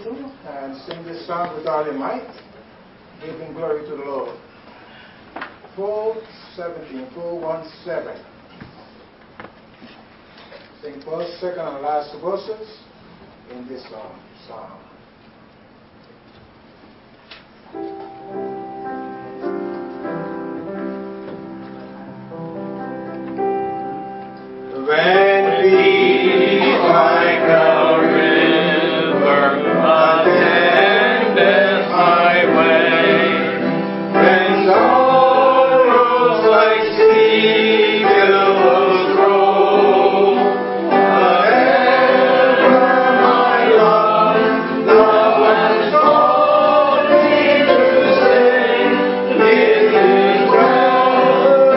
through and sing this song with all your might, giving glory to the Lord. 417, 417. Sing first, second, and last verses in this song. When peace like a river attendeth my way, when sorrows like sea billows roll, whatever my love and taught me to sing, it is well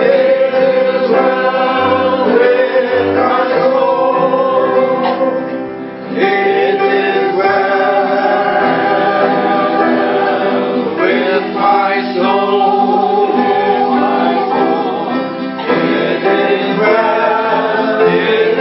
with my soul. It is well with my soul. It is well with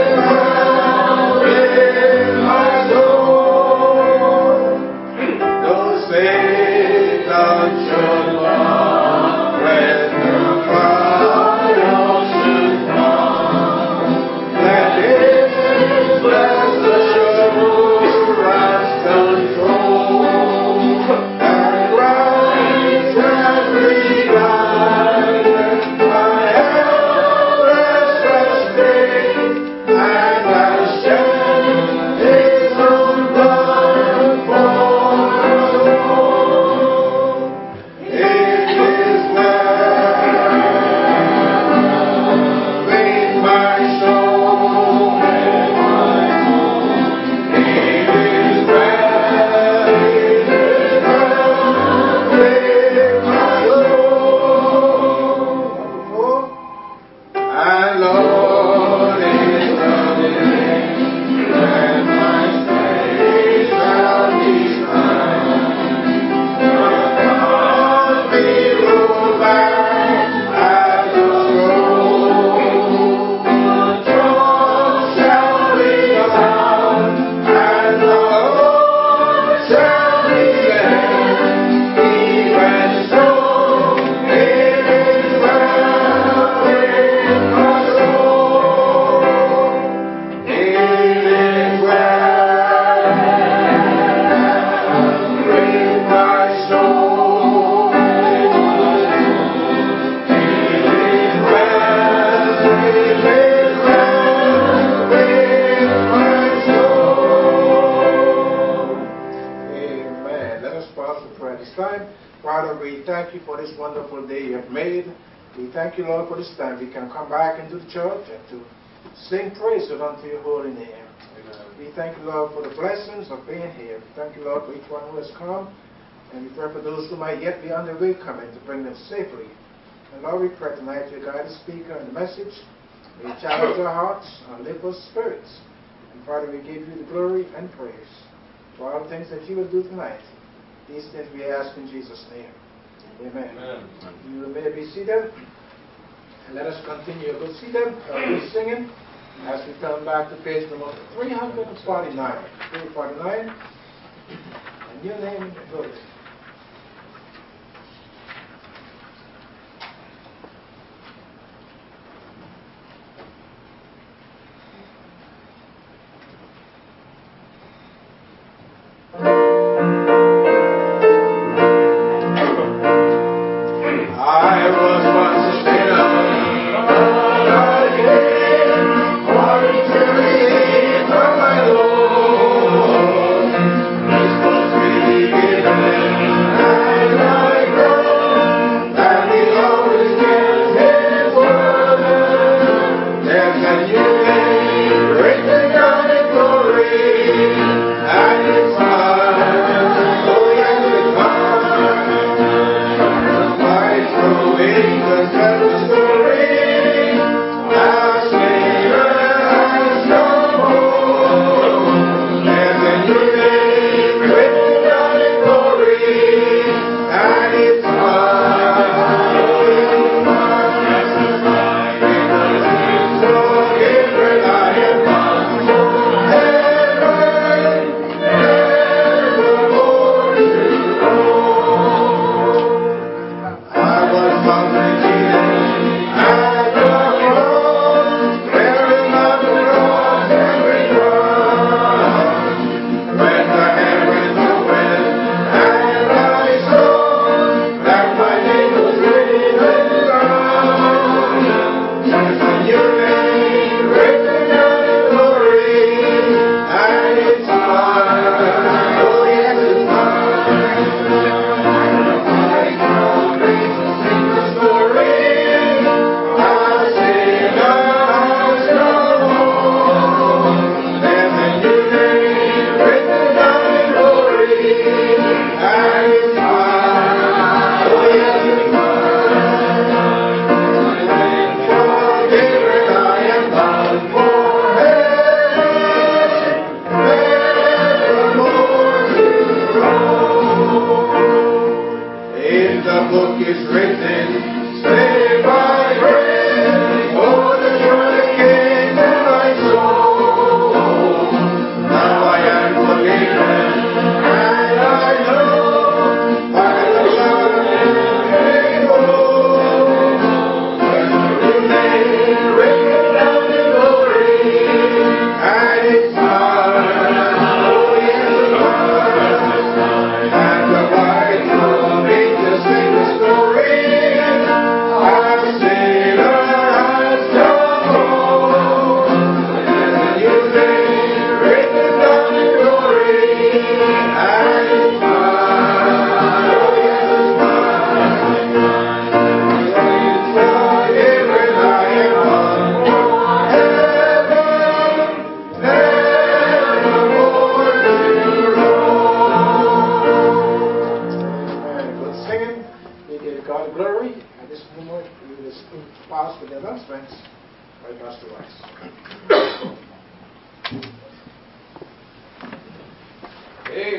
my soul. Though Satan should walk when the trials should come, that His blessed assurance control and righteously guide my helpless faith, and I shed His own blood for my soul. It is well with my soul. It is well with my soul. And Lord is loving, and my strength shall be strong. Upon me roll back as a scroll. Trust shall be found, and the Lord shall be led. Even so, it is well with my soul. It is well with my soul. It is well with my soul. Amen. Let us pause for prayer this time. Father, we thank you for this wonderful day you have made. We thank you, Lord, for this time we can come back into the church and to sing praises unto your holy name. We thank you, Lord, for the blessings of being here. We thank you, Lord, for each one who has come. And we pray for those who might yet be on their way coming to bring them safely. And Lord, we pray tonight you guide the speaker and the message. May you challenge our hearts and lift our spirits. And Father, we give you the glory and praise for all the things that you will do tonight. These things we ask in Jesus' name. Amen. You may be seated. And let us continue. Go see them. We're singing as we turn back to page number 349. 349. And your name goes. I was once a sinner, but I came wanting to receive from my Lord. This was freely given.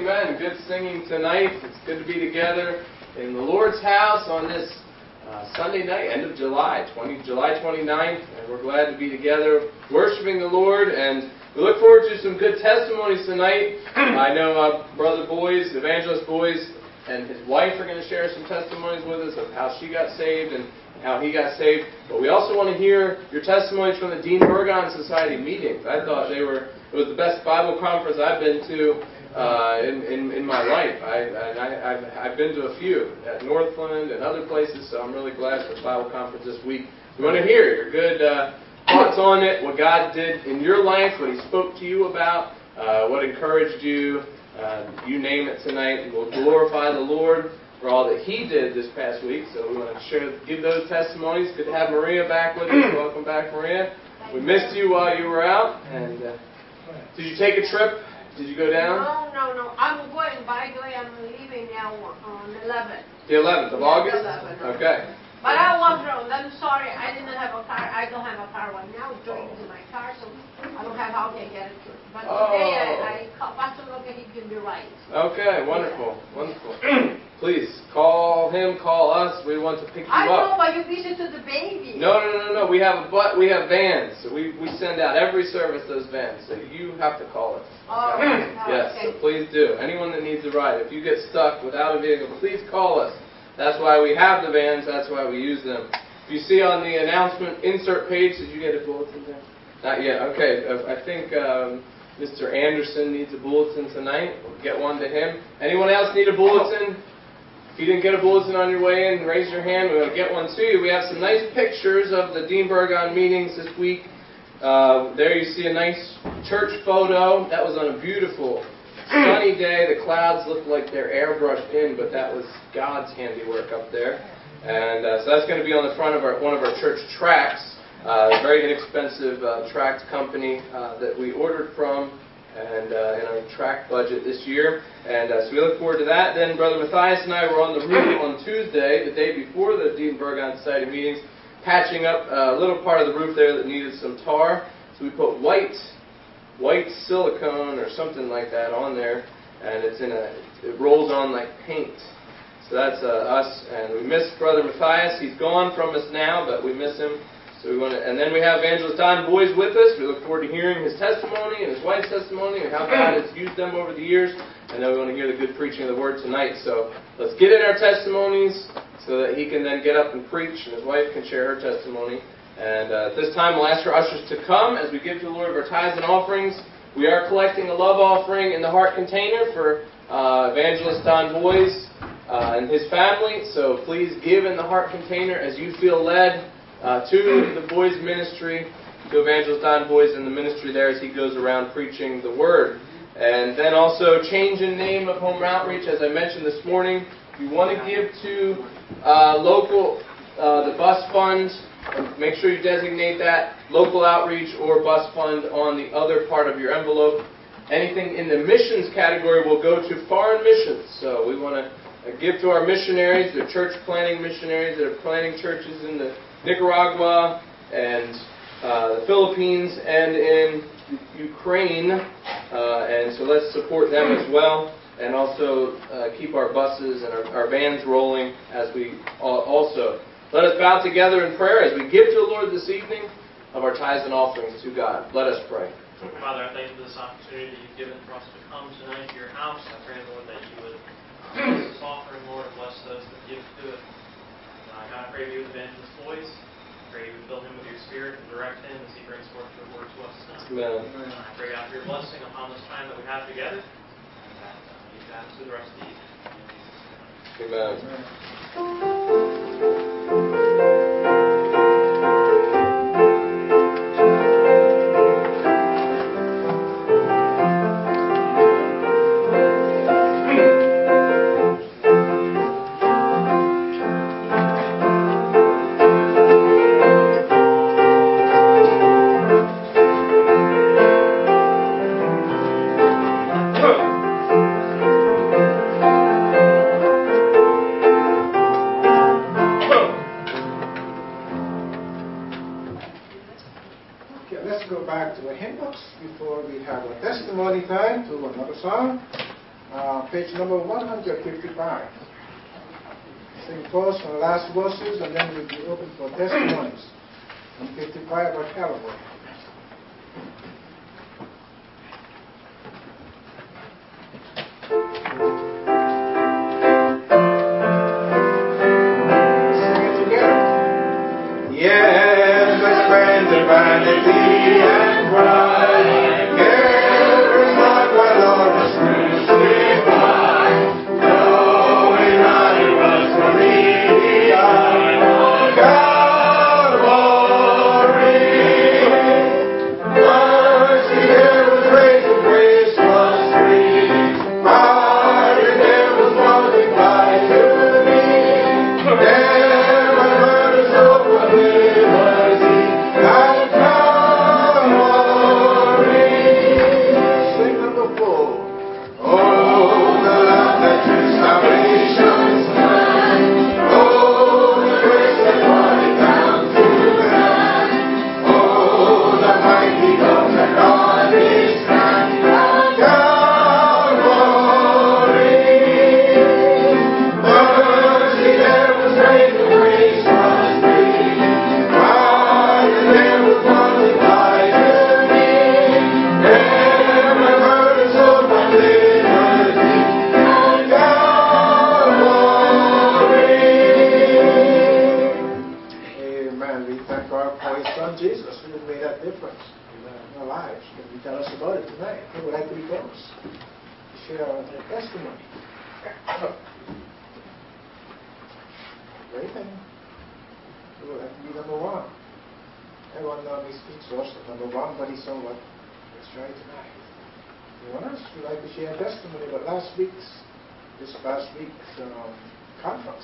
Amen. Good singing tonight. It's good to be together in the Lord's house on this Sunday night, end of July 29th. And we're glad to be together worshiping the Lord. And we look forward to some good testimonies tonight. I know Brother Boys, Evangelist Boys, and his wife are going to share some testimonies with us of how she got saved and how he got saved. But we also want to hear your testimonies from the Dean Burgon Society meetings. I thought it was the best Bible conference I've been to in my life. I've been to a few at Northland and other places, so I'm really glad for the Bible conference this week. We want to hear your good thoughts on it, what God did in your life, what He spoke to you about, what encouraged you. You name it tonight, and we'll glorify the Lord for all that He did this past week. So we want to give those testimonies. Good to have Maria back with us. Welcome back, Maria. We missed you while you were out. And did you take a trip? Did you go down? No. I'm going. By the way, I'm leaving now on the 11th. The 11th of August? The 11th. Okay. But I walked around. I'm sorry, I didn't have a car. I don't have a car right now. It's joined to my car, so I don't have how to get it to it. But today I call Pastor Loca. He can be right. Okay, wonderful, wonderful. Please call him, call us. We want to pick you I up. know, but you visited the baby. No. We have vans. So we send out every service those vans. So you have to call us. Okay? Yes. So please do. Anyone that needs a ride, if you get stuck without a vehicle, please call us. That's why we have the vans. That's why we use them. If you see on the announcement insert page, did you get a bulletin there? Not yet. Okay. I think Mr. Anderson needs a bulletin tonight. We'll get one to him. Anyone else need a bulletin? If you didn't get a bulletin on your way in, raise your hand. We want to get one to you. We have some nice pictures of the Dean Burgon meetings this week. There you see a nice church photo. That was on a beautiful sunny day. The clouds looked like they're airbrushed in, but that was God's handiwork up there. And so that's going to be on the front of one of our church tracts. A very inexpensive tract company that we ordered from and in our tract budget this year. And so we look forward to that. Then Brother Matthias and I were on the roof on Tuesday, the day before the Dean Burgon Society meetings, patching up a little part of the roof there that needed some tar. So we put white silicone or something like that on there, and it rolls on like paint. So that's us, and we miss Brother Matthias. He's gone from us now, but we miss him. So and then we have Evangelist Don Boys with us. We look forward to hearing his testimony and his wife's testimony and how God has used them over the years. And then we want to hear the good preaching of the Word tonight. So let's get in our testimonies so that he can then get up and preach, and his wife can share her testimony. And at this time, we'll ask our ushers to come as we give to the Lord of our tithes and offerings. We are collecting a love offering in the heart container for Evangelist Don Boys and his family. So please give in the heart container as you feel led to the Boys Ministry, to Evangelist Don Boys and the ministry there as he goes around preaching the Word. And then also change in name of Home Outreach, as I mentioned this morning. If you want to give to the bus fund, make sure you designate that local outreach or bus fund on the other part of your envelope. Anything in the missions category will go to foreign missions. So we want to give to our missionaries, the church planting missionaries that are planting churches in Nicaragua and the Philippines and in Ukraine. And so let's support them as well. And also keep our buses and our vans rolling as we also. Let us bow together in prayer as we give to the Lord this evening of our tithes and offerings to God. Let us pray. Father, I thank you for this opportunity that you've given for us to come tonight to your house. I pray, Lord, that you would bless this offering, Lord, and bless those that give to it. God, I pray you with Evangelist Boys. I pray you would fill him with your Spirit and direct him as he brings forth your word to us tonight. Amen. I pray, God, for your blessing upon this time that we have together, and that you guide us through the rest of the evening. Amen. Okay, let's go back to the hymn books before we have a testimony time to another song. Page number 155. Sing first from the last verses, and then we'll be open for testimonies. 155 of Calvary. Sing it together. Yes, my friends of vanity and pride. Care is not what Lord was crucified. Knowing that it was for me on Calvary. Mercy there was raised and grace was free. Pardon there was multiplied to me. There my burdens over liberty and Calvary. Sing number 4. Oh, the love that through salvation's plan. Oh, the grace that brought it down to man. Oh, the mighty love that God is hand. Calvary. Mercy there was great, the grace was free. Pardon there was multiplied to me. There my burdens over my liberty and Calvary. Amen. We thank God for His Son Jesus, who made that difference in our lives. Can you tell us about it tonight? Who would like to be first? Share their testimony. Great thing. Who would like to be number 1? Everyone normally speaks first of number 1, but he's somewhat. Let's try tonight. Anyone else would like to share a testimony about this past week's conference?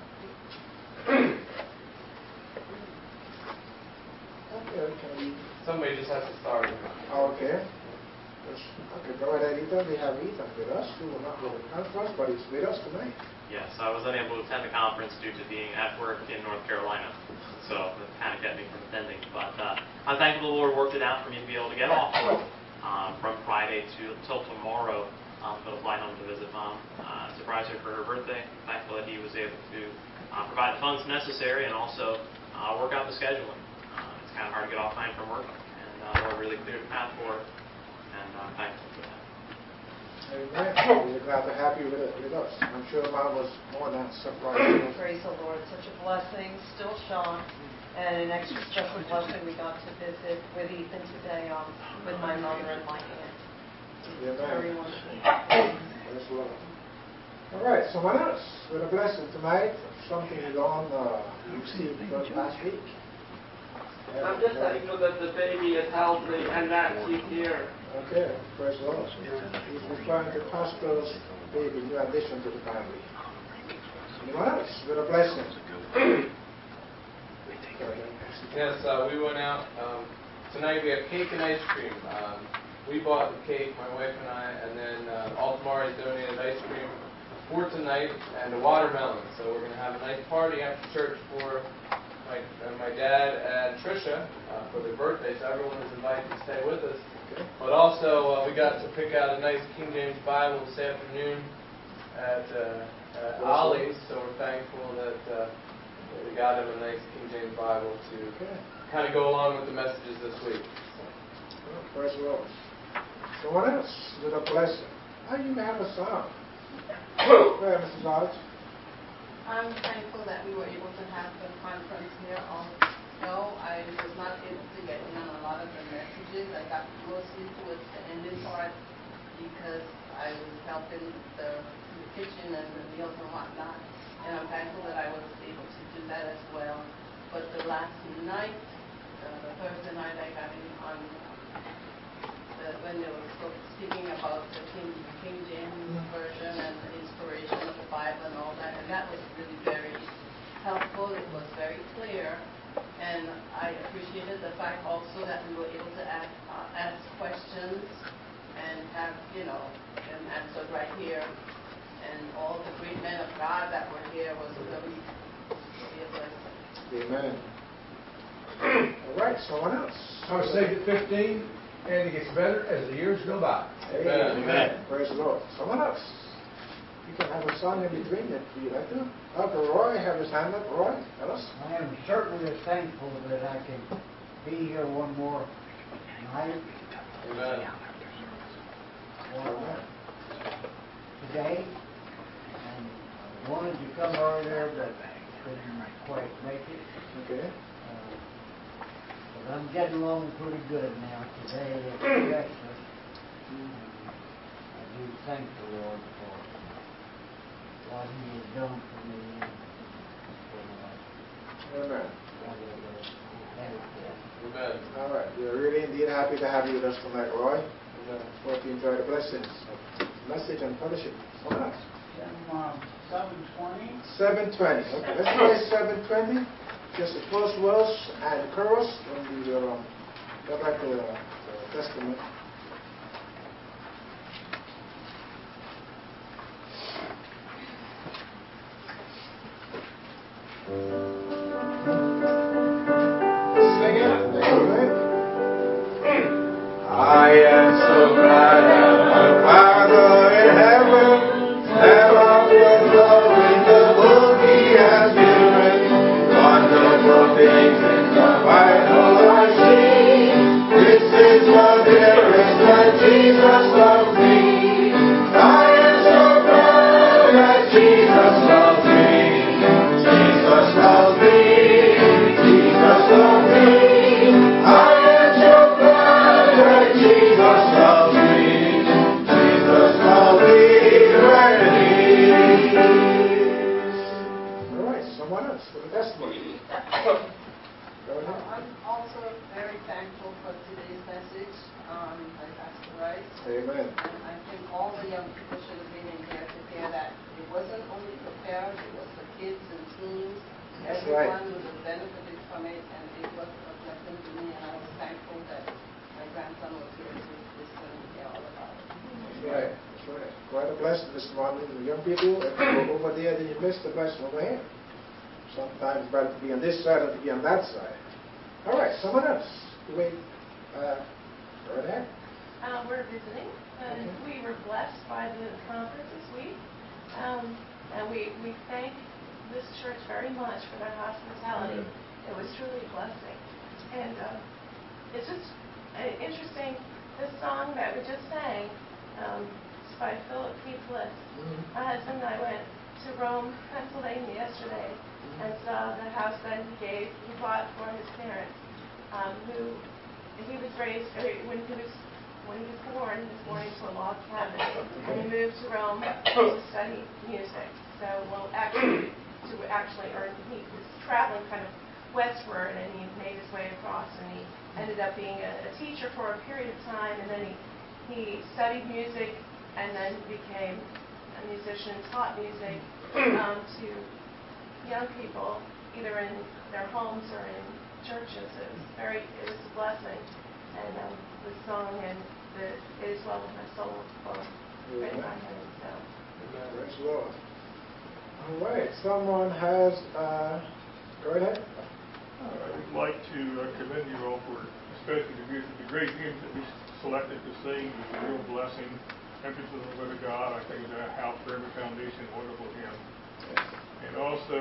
Okay, can we? Somebody just has to start. Okay. Okay, go ahead, Ethan. We have Ethan with us, who will not go to the conference, but he's with us tonight. Yes, I was unable to attend the conference due to being at work in North Carolina, so that kind of kept me from attending. But I'm thankful the Lord worked it out for me to be able to get off from Friday till tomorrow. Go fly home to visit Mom, surprise her for her birthday. Thankful that he was able to provide the funds necessary and also work out the scheduling. It's kind of hard to get off time from work, and the Lord really cleared the path for it, and I'm thankful for that. Amen. We're glad to have you with us. I'm sure Mom was more than surprised. Praise the Lord. Such a blessing. Still shocked. And an extra special blessing we got to visit with Ethan today with my mother and my aunt. Very wonderful. Praise the Lord. All right, someone else with a blessing tonight. Something along you received last week. I'm just thankful that the baby is healthy and that she's here. Okay, praise the Lord. He's referring to Pastor's baby, new addition to the family. Anyone else with a blessing? Yes, we went out. Tonight we have cake and ice cream. We bought the cake, my wife and I, and then Altamari donated ice cream for tonight and a watermelon. So we're going to have a nice party after church for my dad and Tricia for their birthday. So everyone is invited to stay with us. Okay. But also we got to pick out a nice King James Bible this afternoon at Ollie's. So we're thankful that we got him a nice King James Bible to kind of go along with the messages this week. Well, praise the Lord. Someone else with a blessing. Oh, you have a song. Go ahead, Mrs. Hodge. I'm thankful that we were able to have the conference here also. I was not able to get in on a lot of the messages. I got mostly towards the ending part because I was helping the kitchen and the meals and whatnot. And I'm thankful that I was able to do that as well. But the last night, the Thursday night, I got in on when they were speaking about the King James Version and the inspiration of the Bible and all that, and that was really very helpful. It was very clear, and I appreciated the fact also that we were able to ask questions and have, and answered right here. And all the great men of God that were here was really a blessing. Amen. All right, someone else. I was saved at 15, and it gets better as the years go by. Amen. Praise the Lord. Someone else. You can have a song in between if you'd like to. Uncle Roy, have his hand up. Roy, tell us. I am certainly thankful that I can be here one more night. Amen. Today, and wanted to come earlier, but couldn't quite make it. Okay. But I'm getting along pretty good now. Today is Christmas. I do thank the Lord for what He has done for me. Amen. And Amen. All right. We're really indeed happy to have you with us tonight, Roy. Hope you enjoy the blessings, message, and fellowship. Someone else. 7:20. 7:20. Okay, let's try 7:20. Just the first verse and the chorus. Then we will go back to the Testament. Sing it. I am so glad that my Father in heaven that I will love in the book He has given. Wonderful things in the Bible I see. This is the dearest that Jesus loves me. I am so glad that Jesus loves me. Jesus loves me. Jesus loves me. I am so glad that Jesus loves me. Jesus loves me already. All right, someone else for the testimony. Go ahead. I'm also very thankful for today's message by Pastor Rice. Amen. And I think all the young people should have been in here to hear that it wasn't only for parents, it was for kids and teens. That's Everyone right. would have benefited from it, and it was a blessing to me, and I was thankful that my grandson was here to listen and hear all about it. That's right. That's right. Quite a blessing this morning. The young people, if you go over there, then you miss the blessing over here. Sometimes it's better to be on this side than to be on that side. All right, someone else. Wait. Go ahead. We're visiting, and we were blessed by the conference this week. And we thank this church very much for their hospitality. It was truly a blessing. And it's just interesting, this song that we just sang, it's by Philip P. Bliss. My husband and I went to Rome, Pennsylvania yesterday and saw the house that he bought for his parents, who he was raised, when he was born into a log cabin, and he moved to Rome to study music. So, to actually earn, he was traveling kind of westward, and he made his way across, and he ended up being a teacher for a period of time, and then he studied music, and then became a musician, taught music to young people, either in their homes or in churches. It was a blessing, and the song and It Is Well With My Soul both written by him. So. Praise the Lord. All right, someone has. Go ahead. I would like to commend you all for especially the great hymns that we selected to sing. It was a real blessing. Emphasis on the Word of God. I think it's a house firm foundation, wonderful hymn. And also,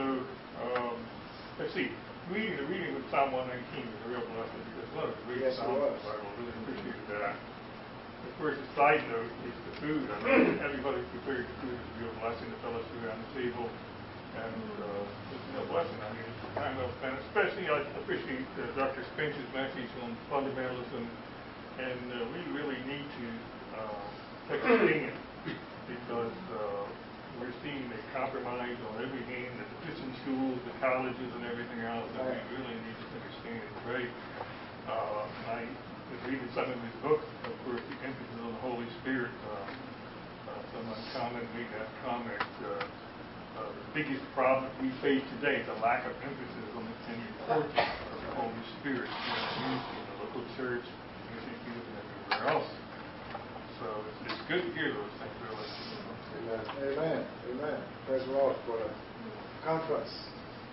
let's see, the reading with Psalm 119 was a real blessing because one of the great Psalms of the Bible. I really appreciated that. Of course, a side note is the food. I mean, everybody prepared the food is a real blessing to fellowship around the table. And it's a real blessing. I mean, it's time well spent. Especially, I appreciate Dr. Spence's message on fundamentalism. And we really need to take a stand because we're seeing a compromise on every hand, the Christian schools, the colleges, and everything else. And we really need to take a stand and pray. And I was reading some of his books, of course, the emphasis on the Holy Spirit. Someone made that comment. The biggest problem we face today is a lack of emphasis on the importance of the Holy Spirit in the local church, in the and everywhere else. So it's good to hear those things, really. Amen. Amen. Praise the Lord for the conference.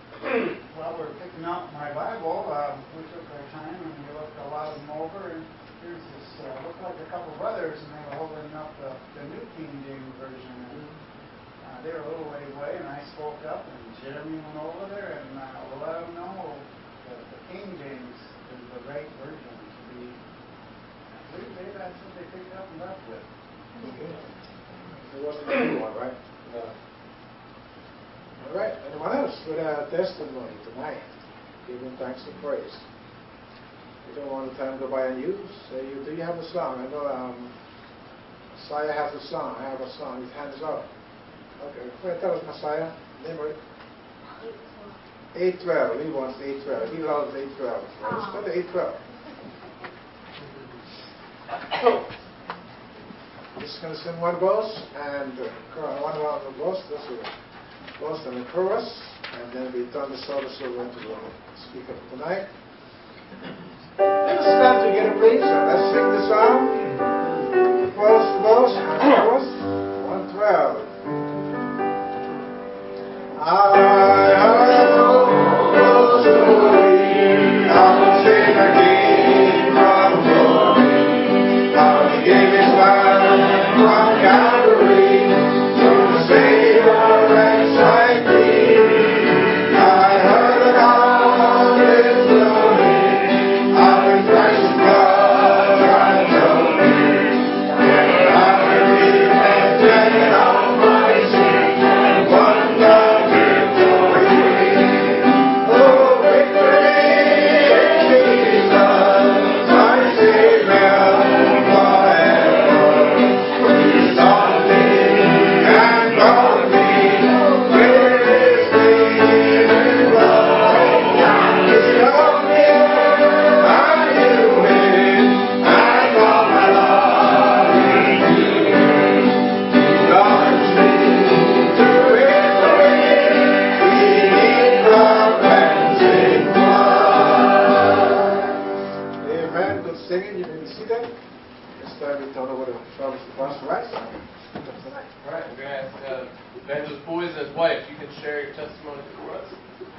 Well, we're picking out my Bible. We took our time and we looked a lot of them over, and There's this, looked like a couple brothers, and they were holding up the New King James Version. And they were a little way away, and I spoke up, and Jeremy went over there and let them know that the King James is the right version to be. I believe that's what they picked up and left with. It wasn't a new one, right? No. All right. Anyone else with a testimony tonight? Giving thanks and praise. You don't want the time to go by and use. Do you have a song? I know Messiah has a song. I have a song. His hands up. Okay. Wait, tell us, Messiah. Limerick. 812. He wants 812. He loves 812. Let's go to 812. Just going to sing one verse and one round of verse. That's it. Verse and the chorus, and then we turn the service over to the speaker for tonight. Let's stand together, please. Let's sing the song. Verse to verse and chorus. 112. I heard a story of a Savior came from glory. How he gave his life from Calvary to save a wretch like me. I heard about his glory, how his precious blood I know. And I repented of my sin and won the victory. Oh, victory in Jesus, my Savior forever. He sought me and brought me with his saving love. He loved me, I knew it, and all my life he knew. He launched me to victory. He cleansing blood. Amen. Good singing. You may be seated. This time we turn over to Travis to Pastor Rice. All right, we're going to ask Evangelist Boys and his wife. You can share your testimony for us.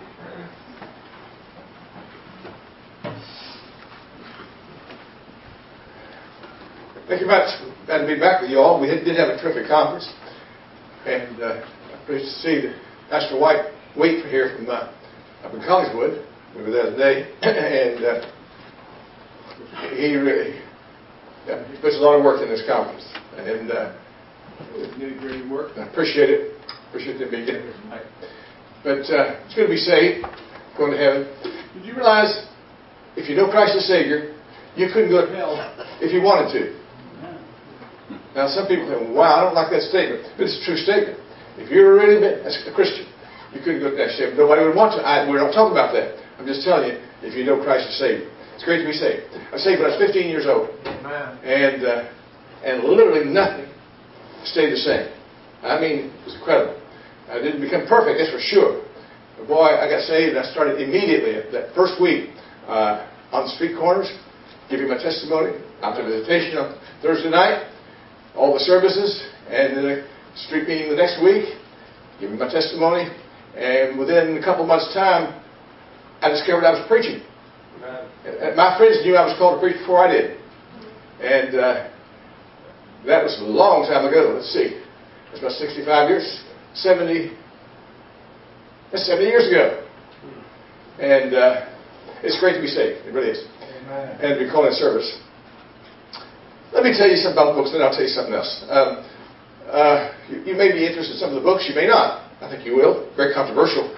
Thank you much. Glad to be back with you all. We did have a terrific conference, and I'm pleased to see that Pastor White Waite here from up in Collingswood. We were there today, and he really he puts a lot of work in this conference, and did great work. I appreciate it. Appreciate them being here tonight. But it's going to be saved, going to heaven. Did you realize if you know Christ as Savior, you couldn't go to hell if you wanted to? Now, some people think, wow, I don't like that statement. But it's a true statement. If you're really a Christian, you couldn't go to that statement. Nobody would want to. We're not talking about that. I'm just telling you, if you know Christ as Savior. It's great to be saved. I was saved when I was 15 years old. And literally nothing stayed the same. I mean, it was incredible. I didn't become perfect, that's for sure. But boy, I got saved and I started immediately that first week on the street corners, giving my testimony, after visitation on Thursday night, all the services, and then a street meeting the next week, giving my testimony, and within a couple months' time, I discovered I was preaching. My friends knew I was called to preach before I did. And that was a long time ago. Let's see. That's about 65 years. 70. That's 70 years ago. And it's great to be saved. It really is. Amen. And to be called in service. Let me tell you something about the books, then I'll tell you something else. You may be interested in some of the books. You may not. I think you will. Very controversial.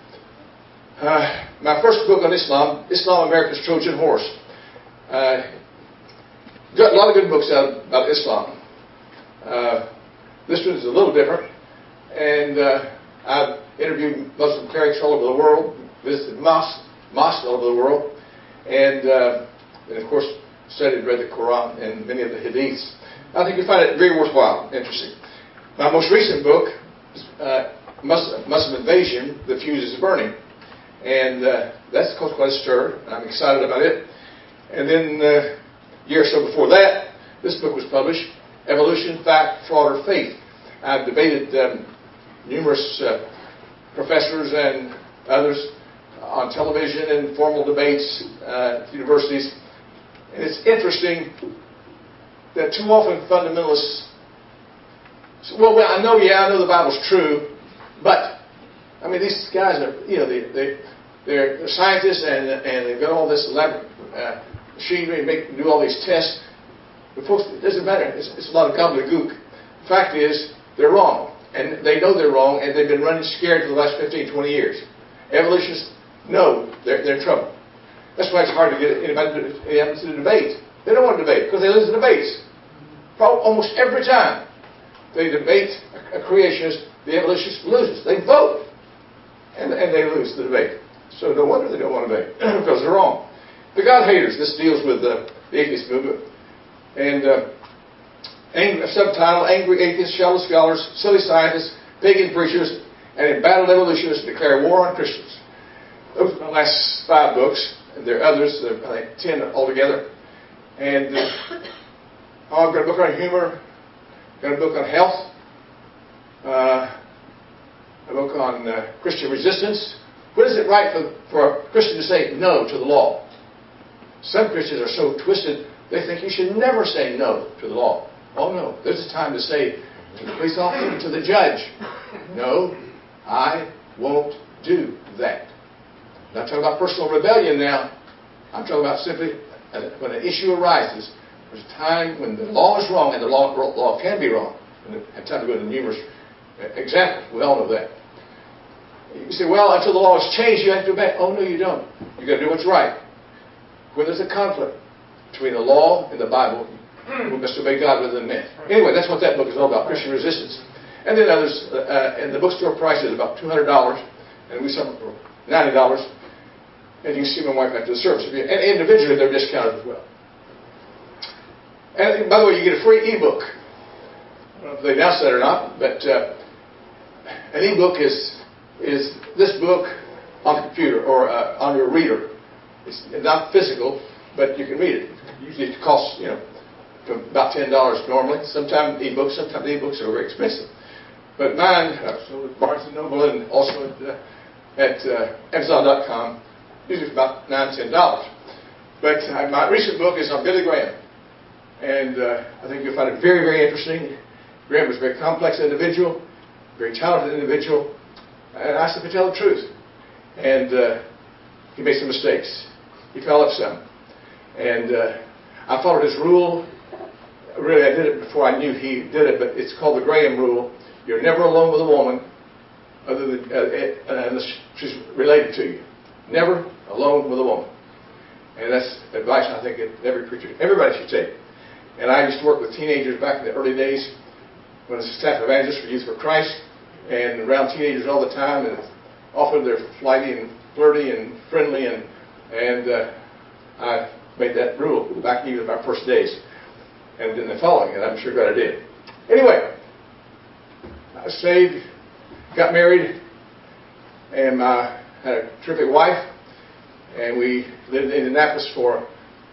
My first book on Islam, Islam America's Trojan Horse. Got a lot of good books out about Islam. This one is a little different. And I've interviewed Muslim clerics all over the world, visited mosques all over the world, and of course studied and read the Quran and many of the Hadiths. I think you'll find it very worthwhile, interesting. My most recent book, Muslim Invasion, The Fuse is Burning. And that's caused quite a stir. I'm excited about it. And then a year or so before that, this book was published, Evolution, Fact, Fraud, or Faith. I've debated numerous professors and others on television and formal debates at universities. And it's interesting that too often fundamentalists say, well, I know the Bible's true, but, I mean, these guys are, they're scientists and they've got all this elaborate machinery and do all these tests. But folks, it doesn't matter. It's a lot of gobbledygook. The fact is, they're wrong. And they know they're wrong, and they've been running scared for the last 15, 20 years. Evolutionists know they're in trouble. That's why it's hard to get anybody to debate. They don't want to debate because they lose the debates. Almost every time they debate a creationist, the evolutionist loses. They vote, and they lose the debate. So no wonder they don't want to debate because they're wrong. The God haters. This deals with the atheist movement, and subtitle: Angry Atheists, Shallow Scholars, Silly Scientists, Pagan Preachers, and Embattled Evolutionists Declare War on Christians. Those are my last 5 books. And there are others, I think 10 altogether. And I've got a book on humor, got a book on health, a book on Christian resistance. When is it right for a Christian to say no to the law? Some Christians are so twisted, they think you should never say no to the law. Oh no, there's a time to say to the police officer, to the judge, no, I won't do that. I'm not talking about personal rebellion now. I'm talking about simply when an issue arises, there's a time when the law is wrong, and the law can be wrong. And I have time to go into numerous examples. We all know that. You say, well, until the law is changed, you have to obey. Oh no, you don't. You've got to do what's right. When there's a conflict between the law and the Bible, we must obey God rather than men. Anyway, that's what that book is all about, Christian resistance. And then others, and the bookstore price is about $200, and we sell them for $90. And you can see my wife after the service. And individually, they're discounted as well. And by the way, you get a free ebook. I don't know if they announced that or not, but an ebook is this book on the computer or on your reader. It's not physical, but you can read it. Usually it costs, about $10 normally. Sometimes ebooks are very expensive. But mine, so at Barnes & Noble and also at Amazon.com, usually it's about $9, $10. But my recent book is on Billy Graham. And I think you'll find it very, very interesting. Graham was a very complex individual, very talented individual. And I simply tell the truth. And he made some mistakes. He fell up some. And I followed his rule. Really, I did it before I knew he did it, but it's called the Graham Rule. You're never alone with a woman other than unless she's related to you. Never alone with a woman. And that's advice I think that everybody should take. And I used to work with teenagers back in the early days when I was a staff evangelist for Youth for Christ, and around teenagers all the time, and often they're flighty and flirty and friendly, and I made that rule back even in my first days, and in the following, and I'm sure glad I did. Anyway, I was saved, got married, and had a terrific wife, and we lived in Indianapolis for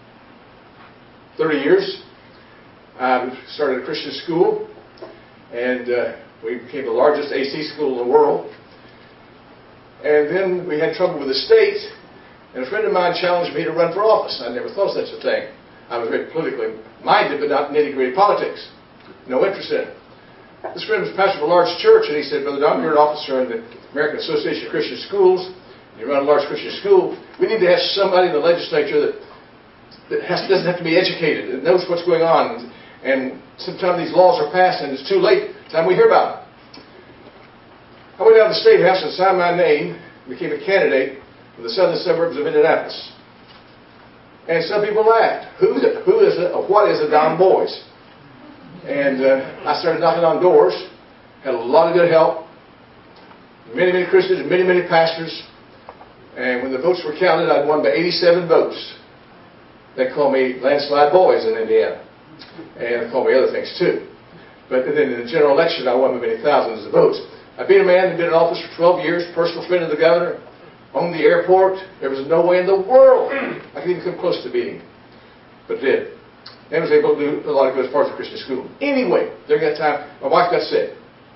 30 years. I started a Christian school, and we became the largest AC school in the world. And then we had trouble with the state, and a friend of mine challenged me to run for office. I never thought of such a thing. I was very politically minded, but not nitty-gritty politics. No interest in it. This friend was pastor of a large church, and he said, Brother Don, you're an officer in the American Association of Christian Schools. You run a large Christian school. We need to have somebody in the legislature that doesn't have to be educated, that knows what's going on. And sometimes these laws are passed, and it's too late by the time we hear about it. I went down to the State House and signed my name, became a candidate for the southern suburbs of Indianapolis. And some people laughed. What is a Don Boys? And I started knocking on doors, had a lot of good help, many, many Christians, many, many pastors. And when the votes were counted, I'd won by 87 votes. They call me Landslide Boys in Indiana. And they call me other things too. But then in the general election, I won by many thousands of votes. I beat a man who'd been in office for 12 years, personal friend of the governor, owned the airport. There was no way in the world I could even come close to beating him. But did. And was able to do a lot of good as far as the Christian school. Anyway, during that time, my wife got sick.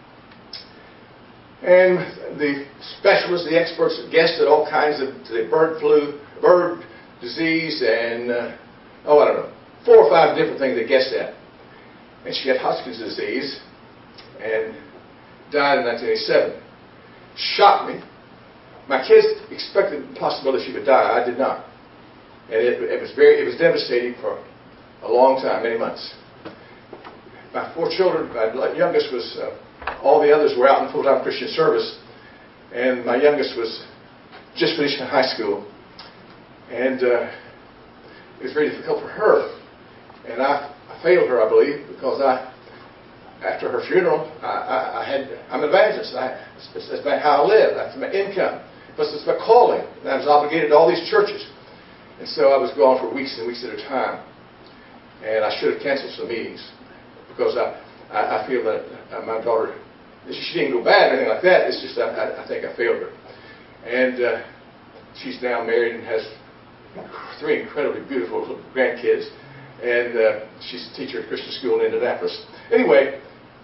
And the specialists, the experts guessed at all kinds of bird disease and I don't know, 4 or 5 different things they guessed at. And she had Hodgkin's disease and died in 1987. Shocked me. My kids expected the possibility she would die. I did not. And it was devastating for a long time, many months. My 4 children, my youngest was, all the others were out in full-time Christian service, and my youngest was just finishing high school. And it was very difficult for her. And I failed her, I believe, because after her funeral, I'm an evangelist. That's about how I live. That's my income. Plus, it's my calling. And I was obligated to all these churches. And so I was gone for weeks and weeks at a time. And I should have canceled some meetings because I feel that my daughter, she didn't go bad or anything like that. It's just I think I failed her. And she's now married and has 3 incredibly beautiful grandkids. And she's a teacher at Christian school in Indianapolis. Anyway,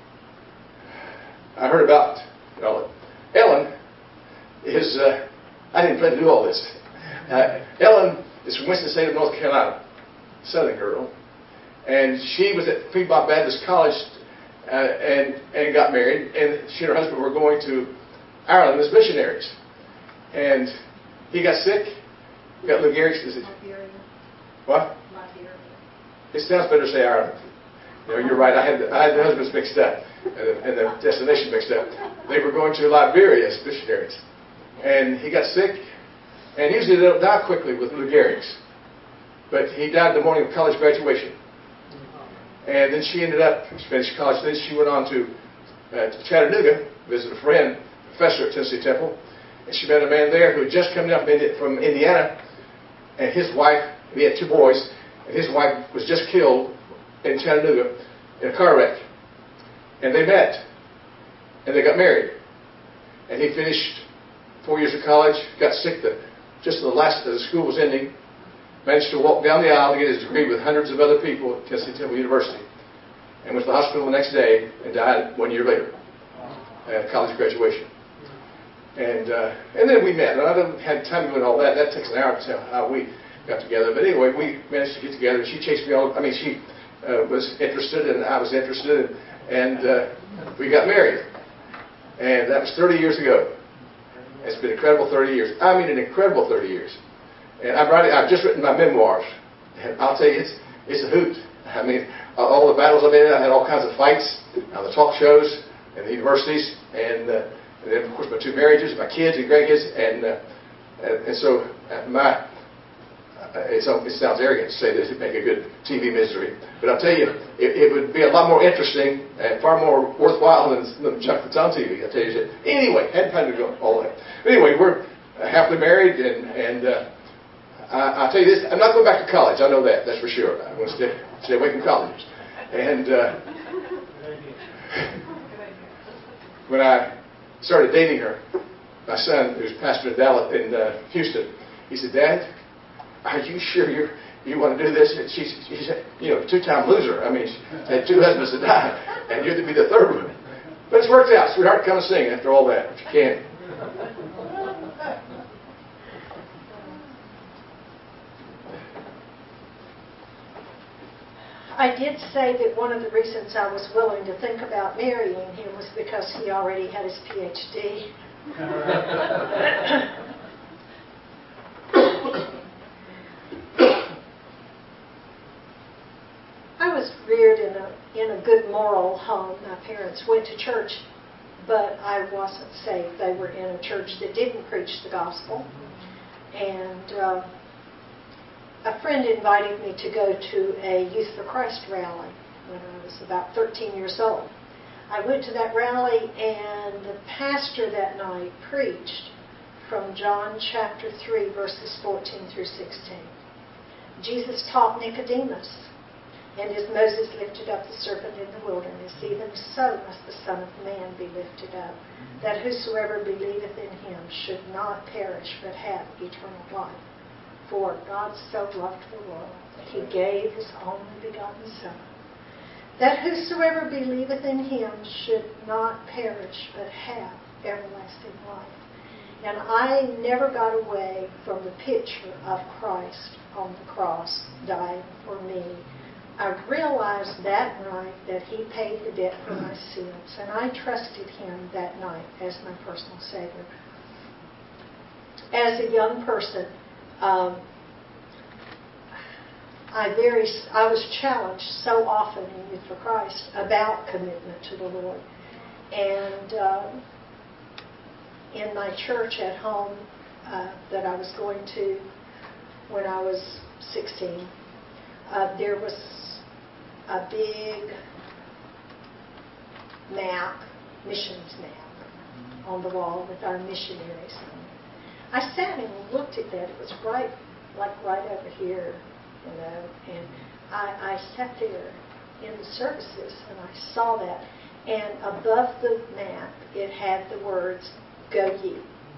I heard about Ellen is, I didn't plan to do all this. Ellen is from Winston-Salem, North Carolina, Southern girl. And she was at Fremont Baptist College and got married. And she and her husband were going to Ireland as missionaries. And he got sick. He got Lou Gehrig's disease. What? It sounds better to say Ireland. You're right. I had the husbands mixed up and the destination mixed up. They were going to Liberia as missionaries. And he got sick. And usually they don't die quickly with Lou Gehrig's. But he died the morning of college graduation. And then she ended up, she finished college. Then she went on to Chattanooga, visit a friend, professor at Tennessee Temple. And she met a man there who had just come down from Indiana. And his wife, he had 2 boys. And his wife was just killed in Chattanooga in a car wreck. And they met. And they got married. And he finished 4 years of college, got sick just as the school was ending, managed to walk down the aisle to get his degree with hundreds of other people at Tennessee Temple University. And went to the hospital the next day and died 1 year later at college graduation. And then we met. And I haven't had time to go into all that. That takes an hour to tell how we got together. But anyway, we managed to get together. She chased me all. She was interested, and I was interested, and we got married. And that was 30 years ago. It's been an incredible 30 years. I mean, an incredible 30 years. And I've just written my memoirs. And I'll tell you, it's a hoot. I mean, all the battles I've been in, I had all kinds of fights on the talk shows and the universities, and then, of course, my 2 marriages, my kids and grandkids, and so it sounds arrogant to say that it'd make a good TV misery. But I'll tell you, it would be a lot more interesting and far more worthwhile than the junk that's on TV. I'll tell you that. Anyway, hadn't time to go all that. But anyway, we're happily married, and I'll tell you this, I'm not going back to college. I know that. That's for sure. I'm going to stay away from colleges. And when I started dating her, my son, who's pastor in Dallas, in Houston, he said, "Dad, are you sure you want to do this?" And she's a 2-time loser. I mean, she had 2 husbands that died, and you're to be the 3rd one. But it's worked out. Sweetheart, come and sing after all that, if you can. I did say that one of the reasons I was willing to think about marrying him was because he already had his PhD. I was reared in a good moral home. My parents went to church, but I wasn't saved. They were in a church that didn't preach the gospel. And a friend invited me to go to a Youth for Christ rally when I was about 13 years old. I went to that rally, and the pastor that night preached from John chapter 3, verses 14 through 16. Jesus taught Nicodemus, "And as Moses lifted up the serpent in the wilderness, even so must the Son of Man be lifted up, that whosoever believeth in him should not perish, but have eternal life. For God so loved the world that he gave his only begotten Son, that whosoever believeth in him should not perish, but have everlasting life." And I never got away from the picture of Christ on the cross dying for me. I realized that night that He paid the debt for my sins, and I trusted Him that night as my personal Savior. As a young person, I was challenged so often in Youth for Christ about commitment to the Lord. And in my church at home that I was going to when I was 16, there was a big map, missions map, on the wall with our missionaries on it. I sat and looked at that. It was right over here, you know, and I sat there in the services and I saw that. And above the map, it had the words, "Go ye."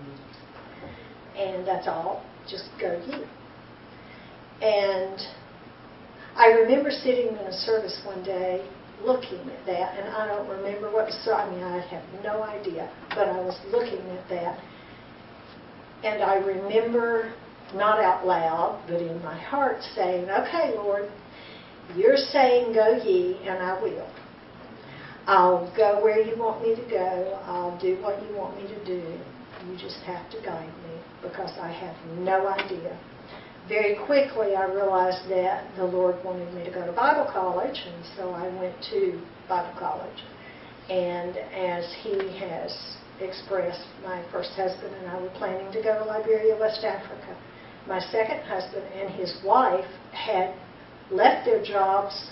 And that's all, just go ye. And I remember sitting in a service one day looking at that, and I don't remember what, I have no idea, but I was looking at that. And I remember, not out loud, but in my heart saying, "Okay, Lord, you're saying go ye, and I will. I'll go where you want me to go. I'll do what you want me to do. You just have to guide me, because I have no idea." Very quickly, I realized that the Lord wanted me to go to Bible college, and so I went to Bible college. And as He has expressed, my first husband and I were planning to go to Liberia, West Africa. My second husband and his wife had left their jobs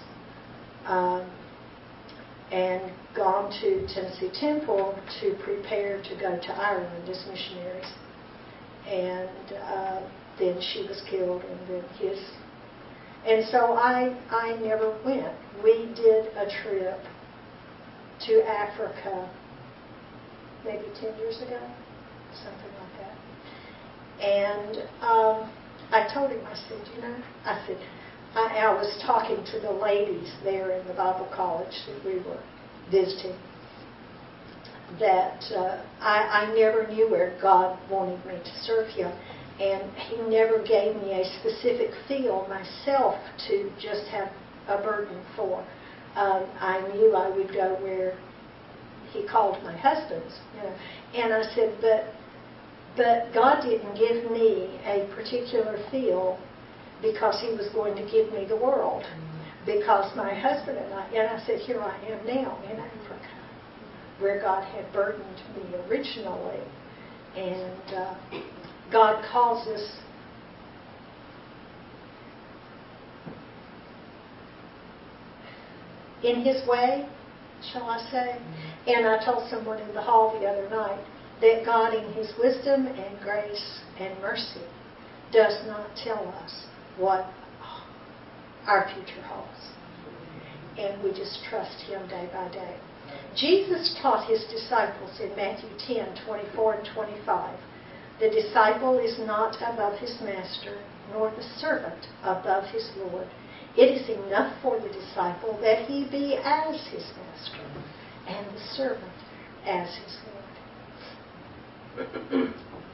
and gone to Tennessee Temple to prepare to go to Ireland as missionaries. And then she was killed, and then his. And so I never went. We did a trip to Africa maybe 10 years ago, something like that. And I told him, I said, I was talking to the ladies there in the Bible college that we were visiting, that I never knew where God wanted me to serve Him. And He never gave me a specific field myself to just have a burden for. I knew I would go where He called my husband's, you know. And I said, but God didn't give me a particular field because He was going to give me the world. Because my husband and I said, here I am now in Africa, where God had burdened me originally. And God calls us in His way, shall I say? And I told someone in the hall the other night that God, in His wisdom and grace and mercy, does not tell us what our future holds. And we just trust Him day by day. Jesus taught His disciples in Matthew 10:24 and 25. The disciple is not above his master, nor the servant above his Lord. It is enough for the disciple that he be as his master, and the servant as his Lord.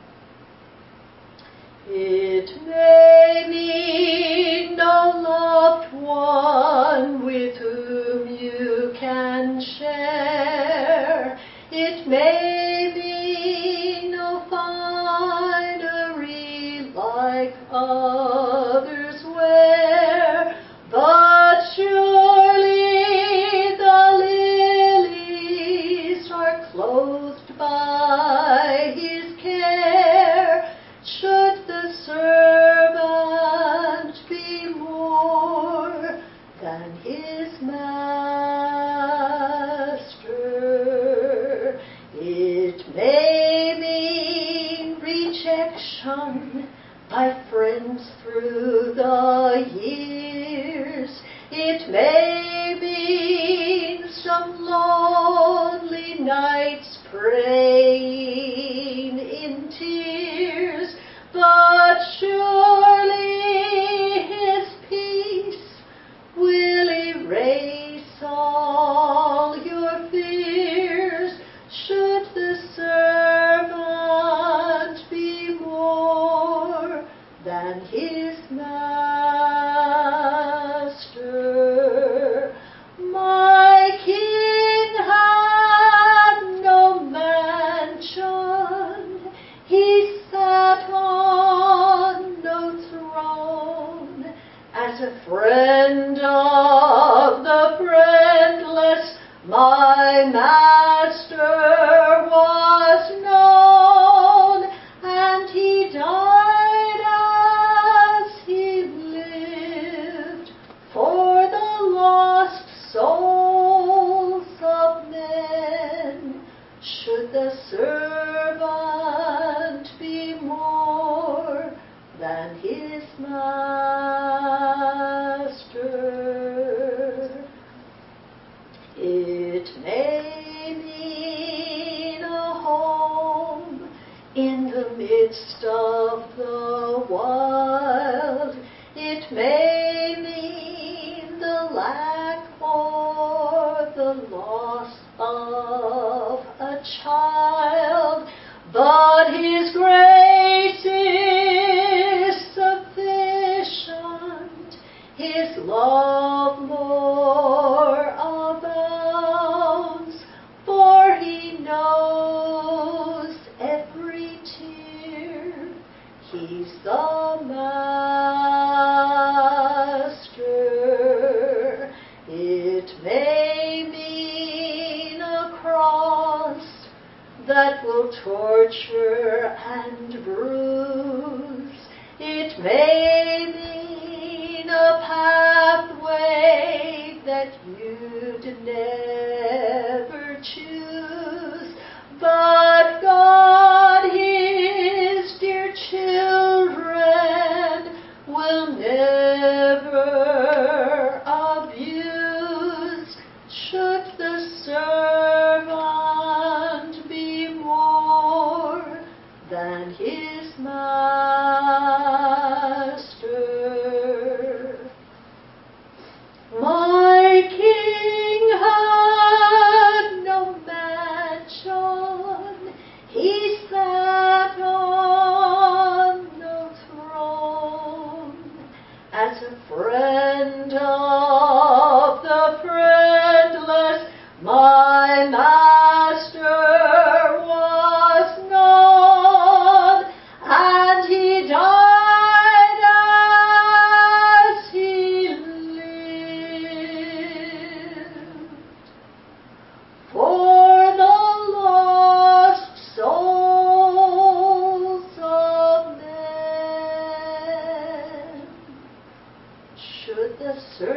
It may be no loved one with whom you can share. It may be no finery like others wear, but surely the lilies are clothed by His care. Should the servant be more than his master, it may mean rejection by friends through the years. It may mean some lonely nights praying in tears, but surely His peace will erase all your fears. Should the servant servant be more than his master? It may mean a home in the midst of the wild. It may mean the lack or the loss of a child, but His grace is sufficient, His love more abounds, for He knows every tear. He's the Master. It may mean a cross that will torture and bruise. It may mean a pathway that you'd never choose. But God, His dear children, will never abuse. Should the servant be more than his master? My King had no mansion, He sat on no throne. As a friend of the friendless, my Master was known, and He died as He lived. For the lost souls of men. Should the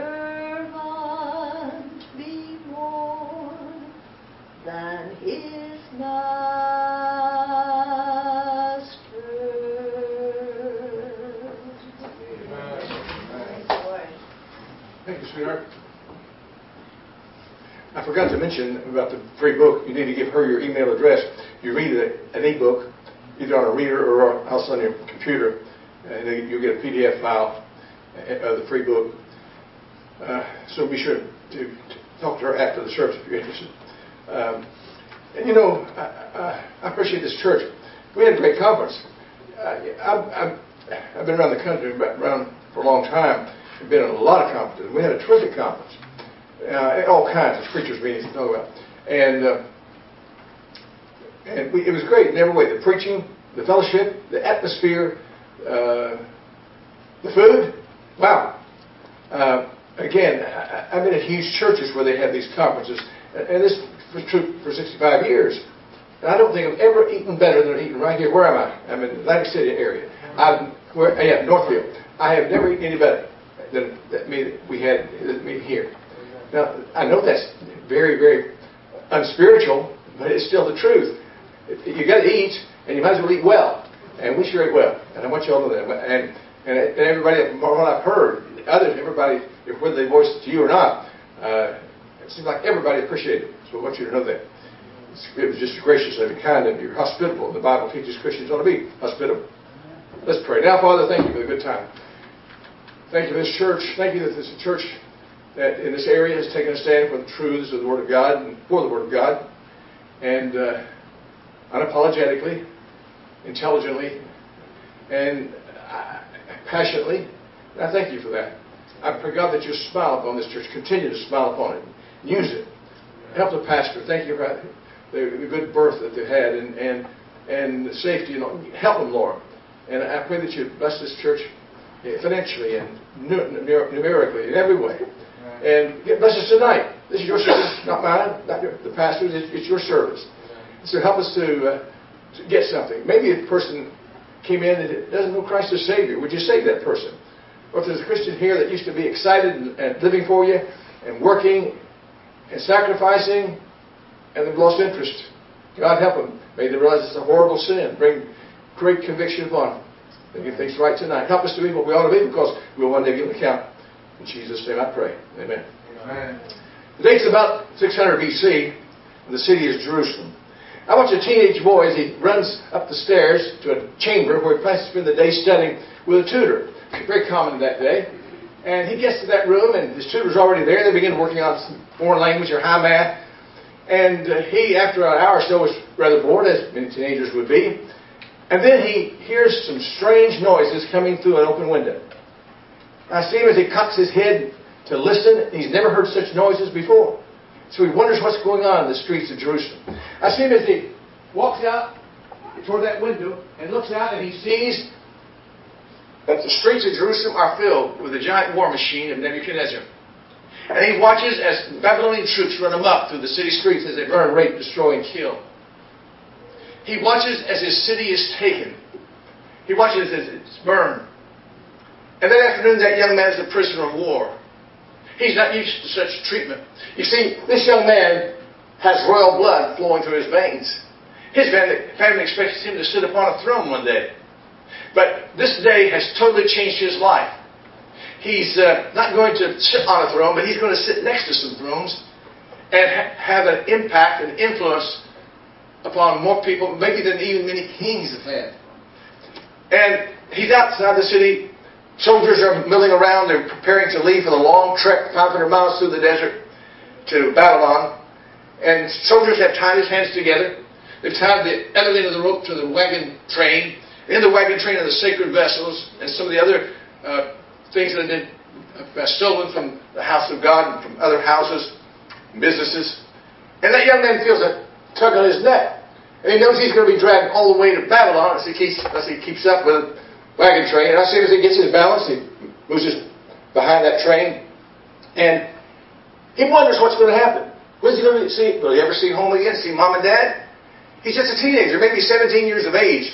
servant be more than his master? Thank you, sweetheart. I forgot to mention about the free book. You need to give her your email address. You read an e-book, either on a reader or else on your computer, and you'll get a PDF file of the free book. So be sure to talk to her after the service if you're interested. And you know, I appreciate this church. We had a great conference. I've been around the country, around for a long time. I've been at a lot of conferences. We had a terrific conference. All kinds of preachers meetings to talk about. And it was great in every way. The preaching, the fellowship, the atmosphere, the food. Wow. Again, I've been at huge churches where they have these conferences. And this was true for 65 years. And I don't think I've ever eaten better than eating right here. Where am I? I'm in the Atlantic City area. Northfield. I have never eaten any better than that meat we had here. Now, I know that's very, very unspiritual, but it's still the truth. You got to eat, and you might as well eat well. And we sure ate well. And I want you all to know that. And everybody, from what I've heard, everybody, whether they voiced it to you or not, it seems like everybody appreciated it. So I want you to know that. It was just gracious of you, kind of you, hospitable. The Bible teaches Christians ought to be hospitable. Let's pray. Now, Father, thank you for the good time. Thank you for this church. Thank you that this is a church that in this area has taken a stand for the truths of the Word of God and for the Word of God. And unapologetically, intelligently, and passionately. And I thank you for that. I pray, God, that you smile upon this church. Continue to smile upon it. Use it. Help the pastor. Thank you for the good birth that they've had and the safety. Help them, Lord. And I pray that you bless this church financially and numerically in every way. And bless us tonight. This is your service, not mine, not the pastor's. It's your service. So help us to get something. Maybe a person came in that doesn't know Christ as Savior. Would you save that person? Or if there's a Christian here that used to be excited and living for you and working and sacrificing and they've lost interest, God help them. May they realize it's a horrible sin. Bring great conviction upon them. They get things right tonight. Help us to be what we ought to be, because we'll one day give an account. In Jesus' name I pray. Amen. Amen. The date's about 600 BC, and the city is Jerusalem. I watch a teenage boy as he runs up the stairs to a chamber where he plans to spend the day studying with a tutor. Very common that day. And he gets to that room, and his tutor's already there. They begin working on some foreign language or high math. And he, after an hour or so, was rather bored, as many teenagers would be. And then he hears some strange noises coming through an open window. I see him as he cocks his head to listen. He's never heard such noises before. So he wonders what's going on in the streets of Jerusalem. I see him as he walks out toward that window and looks out, and he sees that the streets of Jerusalem are filled with the giant war machine of Nebuchadnezzar. And he watches as Babylonian troops run amok through the city streets as they burn, rape, destroy, and kill. He watches as his city is taken. He watches as it's burned. And that afternoon, that young man is a prisoner of war. He's not used to such treatment. You see, this young man has royal blood flowing through his veins. His family expects him to sit upon a throne one day. But this day has totally changed his life. He's not going to sit on a throne, but he's going to sit next to some thrones and have an impact and influence upon more people, maybe than even many kings have had. And he's outside the city. Soldiers are milling around. They're preparing to leave for the long trek, 500 miles through the desert to Babylon. And soldiers have tied his hands together. They've tied the end of the rope to the wagon train. In the wagon train are the sacred vessels and some of the other things that had been stolen from the house of God and from other houses and businesses. And that young man feels a tug on his neck. And he knows he's going to be dragged all the way to Babylon as he keeps up with the wagon train. And I see him as he gets his balance, he moves behind that train. And he wonders what's going to happen. When's he going to see? Will he ever see home again? See mom and dad? He's just a teenager, maybe 17 years of age.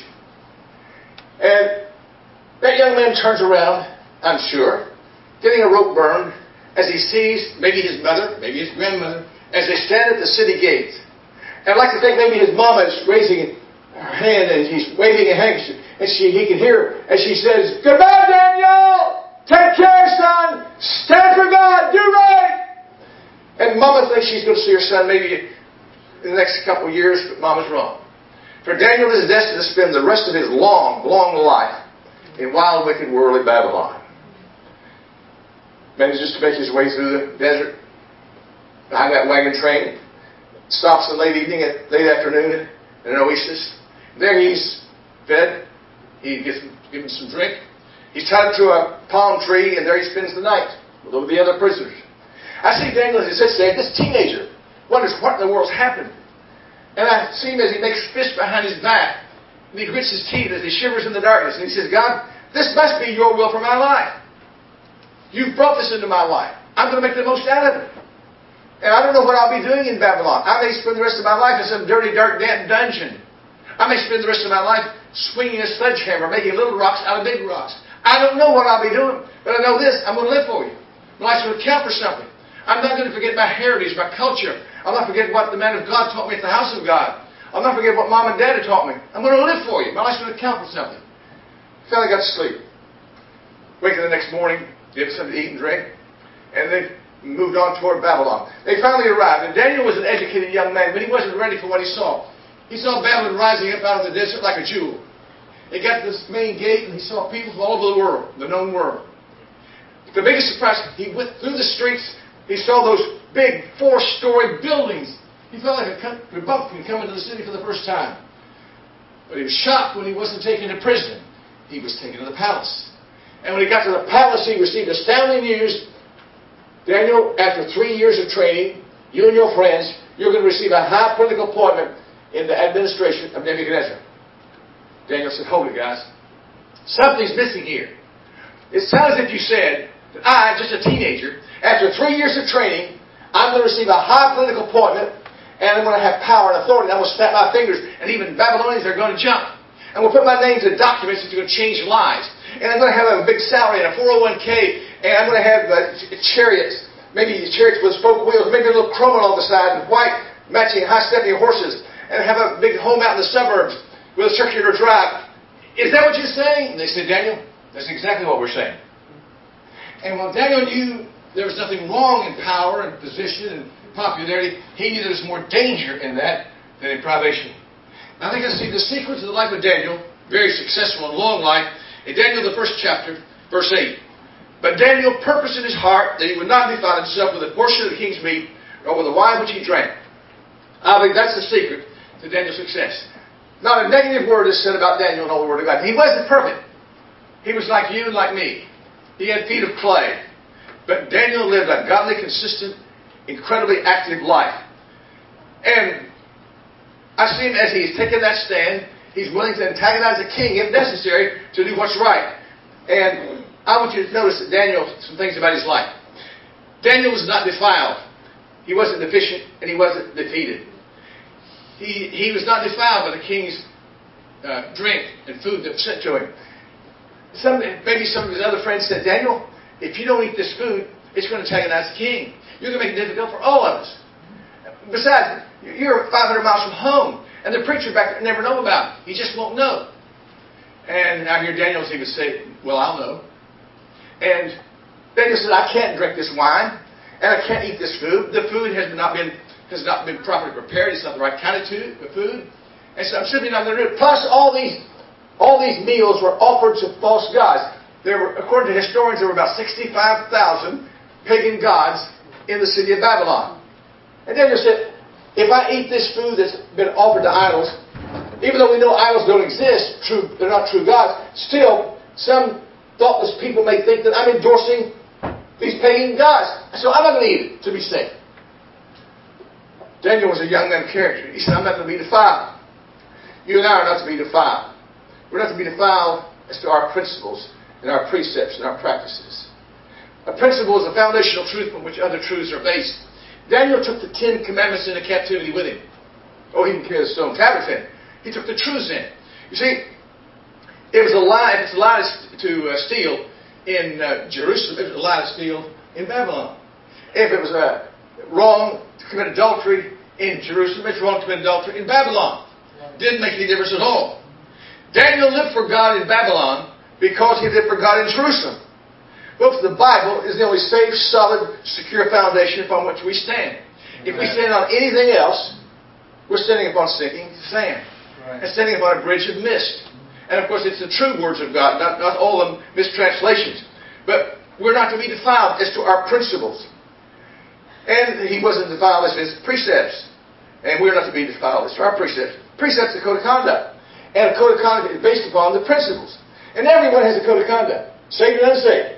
And that young man turns around, I'm sure, getting a rope burned, as he sees maybe his mother, maybe his grandmother, as they stand at the city gate. And I'd like to think maybe his mama is raising her hand and he's waving a handkerchief. And he can hear as she says, "Goodbye, Daniel! Take care, son! Stand for God! Do right!" And mama thinks she's going to see her son maybe in the next couple of years, but mama's wrong. For Daniel is destined to spend the rest of his long, long life in wild, wicked, worldly Babylon. Manages to make his way through the desert behind that wagon train. Stops in late evening, late afternoon in an oasis. There he's fed. He gets given some drink. He's tied to a palm tree, and there he spends the night with the other prisoners. I see Daniel as he sits there. This teenager wonders what in the world's happened. And I see him as he makes fists behind his back. And he grits his teeth as he shivers in the darkness. And he says, "God, this must be your will for my life. You've brought this into my life. I'm going to make the most out of it. And I don't know what I'll be doing in Babylon. I may spend the rest of my life in some dirty, dark, damp dungeon. I may spend the rest of my life swinging a sledgehammer, making little rocks out of big rocks. I don't know what I'll be doing. But I know this. I'm going to live for you. My life's going to count for something. I'm not going to forget my heritage, my culture. I'll not forget what the man of God taught me at the house of God. I'll not forget what mom and dad had taught me. I'm going to live for you. My life's going to count for something." Finally got to sleep. Waking the next morning, give something to eat and drink, and they moved on toward Babylon. They finally arrived, and Daniel was an educated young man, but he wasn't ready for what he saw. He saw Babylon rising up out of the desert like a jewel. He got to this main gate, and he saw people from all over the world, the known world. The biggest surprise, he went through the streets. He saw those big 4-story buildings. He felt like a Republican coming to the city for the first time. But he was shocked when he wasn't taken to prison. He was taken to the palace. And when he got to the palace, he received astounding news. "Daniel, after 3 years of training, you and your friends, you're going to receive a high political appointment in the administration of Nebuchadnezzar." Daniel said, "Hold it, guys. Something's missing here. It sounds as if you said that I, just a teenager, after 3 years of training, I'm going to receive a high political appointment, and I'm going to have power and authority. I'm going to snap my fingers, and even Babylonians are going to jump. And we'll put my name to documents that are going to change lives. And I'm going to have a big salary and a 401k, and I'm going to have chariots, maybe chariots with spoke wheels, maybe a little chroma on the side, and white matching high-stepping horses. and have a big home out in the suburbs with a circular drive. Is that what you're saying? And they said, Daniel, that's exactly what we're saying. And while Daniel knew there was nothing wrong in power and position and popularity, he knew there was more danger in that than in privation. I think I see the secret to the life of Daniel, very successful and long life, in Daniel the first chapter, verse 8. But Daniel purposed in his heart that he would not defile himself with a portion of the king's meat or with the wine which he drank. I think that's the secret to Daniel's success. Not a negative word is said about Daniel in all the Word of God. He wasn't perfect. He was like you and like me. He had feet of clay. But Daniel lived a godly, consistent, incredibly active life. And I see him as he's taken that stand. He's willing to antagonize the king, if necessary, to do what's right. And I want you to notice that Daniel, some things about his life. Daniel was not defiled. He wasn't deficient, and he wasn't defeated. He was not defiled by the king's drink and food that was sent to him. Maybe some of his other friends said, Daniel, if you don't eat this food, it's going to antagonize the king. You're going to make it difficult for all of us. Besides, you're 500 miles from home, and the preacher back there never know about it. He just won't know. And I hear Daniel, he would say, well, I'll know. And Daniel said, I can't drink this wine, and I can't eat this food. The food has not been properly prepared. It's not the right kind of food. And so I'm simply not going to do it. Plus, all these meals were offered to false gods. There were, according to historians, there were about 65,000 pagan gods in the city of Babylon. And Daniel said, if I eat this food that's been offered to idols, even though we know idols don't exist, they're not true gods, still, some thoughtless people may think that I'm endorsing these pagan gods. So I'm not going to eat it to be safe. Daniel was a young man of character. He said, I'm not going to be defiled. You and I are not to be defiled. We're not to be defiled as to our principles and our precepts and our practices. A principle is a foundational truth from which other truths are based. Daniel took the 10 commandments into captivity with him. Oh, he didn't carry the stone tablets in. He took the truths in. You see, it was a lie. If it's a lie to steal in Jerusalem, it was a lie to steal in Babylon. If it was wrong to commit adultery in Jerusalem, it's wrong to commit adultery in Babylon. Didn't make any difference at all. Daniel lived for God in Babylon because he lived for God in Jerusalem. Folks, the Bible is the only safe, solid, secure foundation upon which we stand. If we stand on anything else, we're standing upon sinking sand. And standing upon a bridge of mist. And of course, it's the true words of God, not all of them mistranslations. But we're not to be defiled as to our principles. And he wasn't defiled as his precepts. And we're not to be defiled as to our precepts. Precepts are a code of conduct. And a code of conduct is based upon the principles. And everyone has a code of conduct. Saved and unsaved.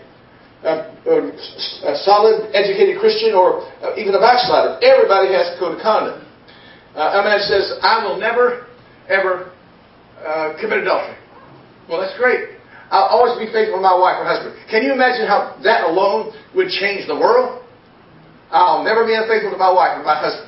A solid, educated Christian or even a backslider. Everybody has a code of conduct. A man says, I will never, ever commit adultery. Well, that's great. I'll always be faithful to my wife or husband. Can you imagine how that alone would change the world? I'll never be unfaithful to my wife or my husband.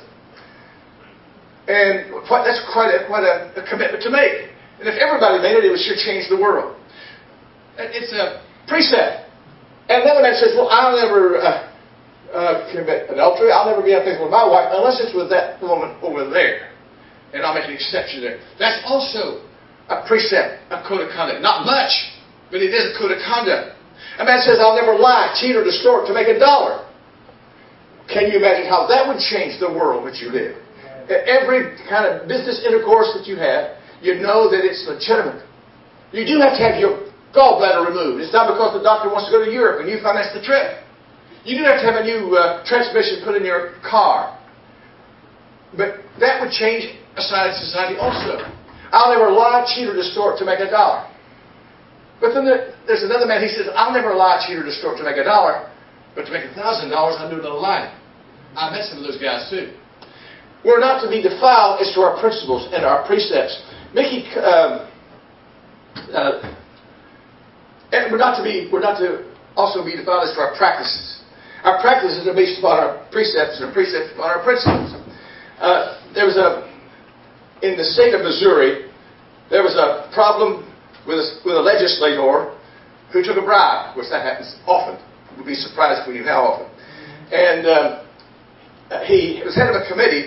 And that's quite a commitment to make. And if everybody made it, it would sure change the world. It's a precept. And another man says, well, I'll never commit adultery. I'll never be unfaithful to my wife unless it's with that woman over there. And I'll make an exception there. That's also a precept, a code of conduct. Not much, but it is a code of conduct. A man says, I'll never lie, cheat, or distort to make $1. Can you imagine how that would change the world in which you live? Every kind of business intercourse that you have, you know that it's legitimate. You do have to have your gallbladder removed. It's not because the doctor wants to go to Europe and you finance the trip. You do have to have a new transmission put in your car. But that would change a side of society also. I'll never lie, cheat, or distort to make $1. But then there's another man, he says, I'll never lie, cheat, or distort to make $1, but to make $1,000, I'll do it on a lie. I met some of those guys too. We're not to be defiled as to our principles and our precepts. And we're not to also be defiled as to our practices. Our practices are based upon our precepts, and our precepts upon our principles. In the state of Missouri, there was a problem with a legislator who took a bribe. Of course, that happens often. You'd be surprised if we knew how often. And he was head of a committee,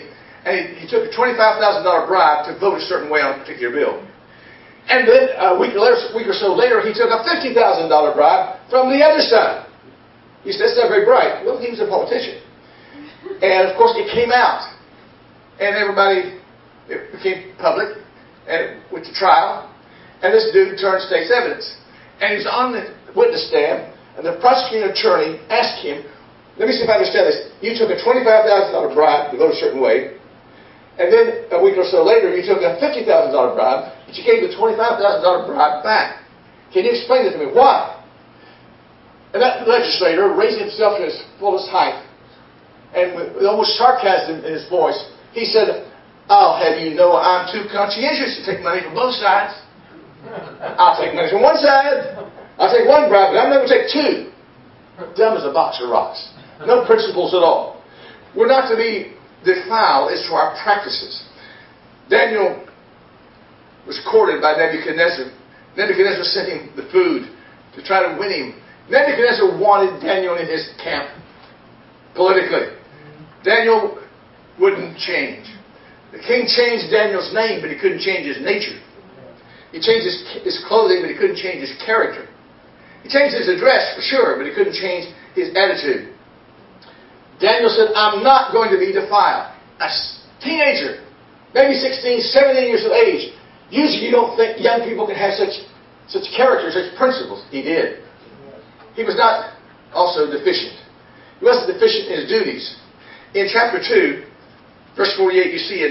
And he took a $25,000 bribe to vote a certain way on a particular bill. And then a week or so later, he took a $50,000 bribe from the other side. He said, that's not very bright. Well, he was a politician. And, of course, it came out. And it became public. And it went to trial. And this dude turned state's evidence. And he was on the witness stand. And the prosecuting attorney asked him, let me see if I understand this. You took a $25,000 bribe to vote a certain way. And then a week or so later, you took a $50,000 bribe, but you gave the $25,000 bribe back. Can you explain it to me? Why? And that legislator raised himself to his fullest height, and with almost sarcasm in his voice, he said, I'll have you know I'm too conscientious to take money from both sides. I'll take money from one side. I'll take one bribe, but I'm not going to take two. Dumb as a box of rocks. No principles at all. We're not to be defiled as to our practices. Daniel was courted by Nebuchadnezzar. Nebuchadnezzar sent him the food to try to win him. Nebuchadnezzar wanted Daniel in his camp politically. Daniel wouldn't change. The king changed Daniel's name, but he couldn't change his nature. He changed his clothing, but he couldn't change his character. He changed his address, for sure, but he couldn't change his attitude. Daniel said, I'm not going to be defiled. A teenager, maybe 16, 17 years of age. Usually you don't think young people can have such character, such principles. He did. He was not also deficient. He wasn't deficient in his duties. In chapter 2, verse 48, you see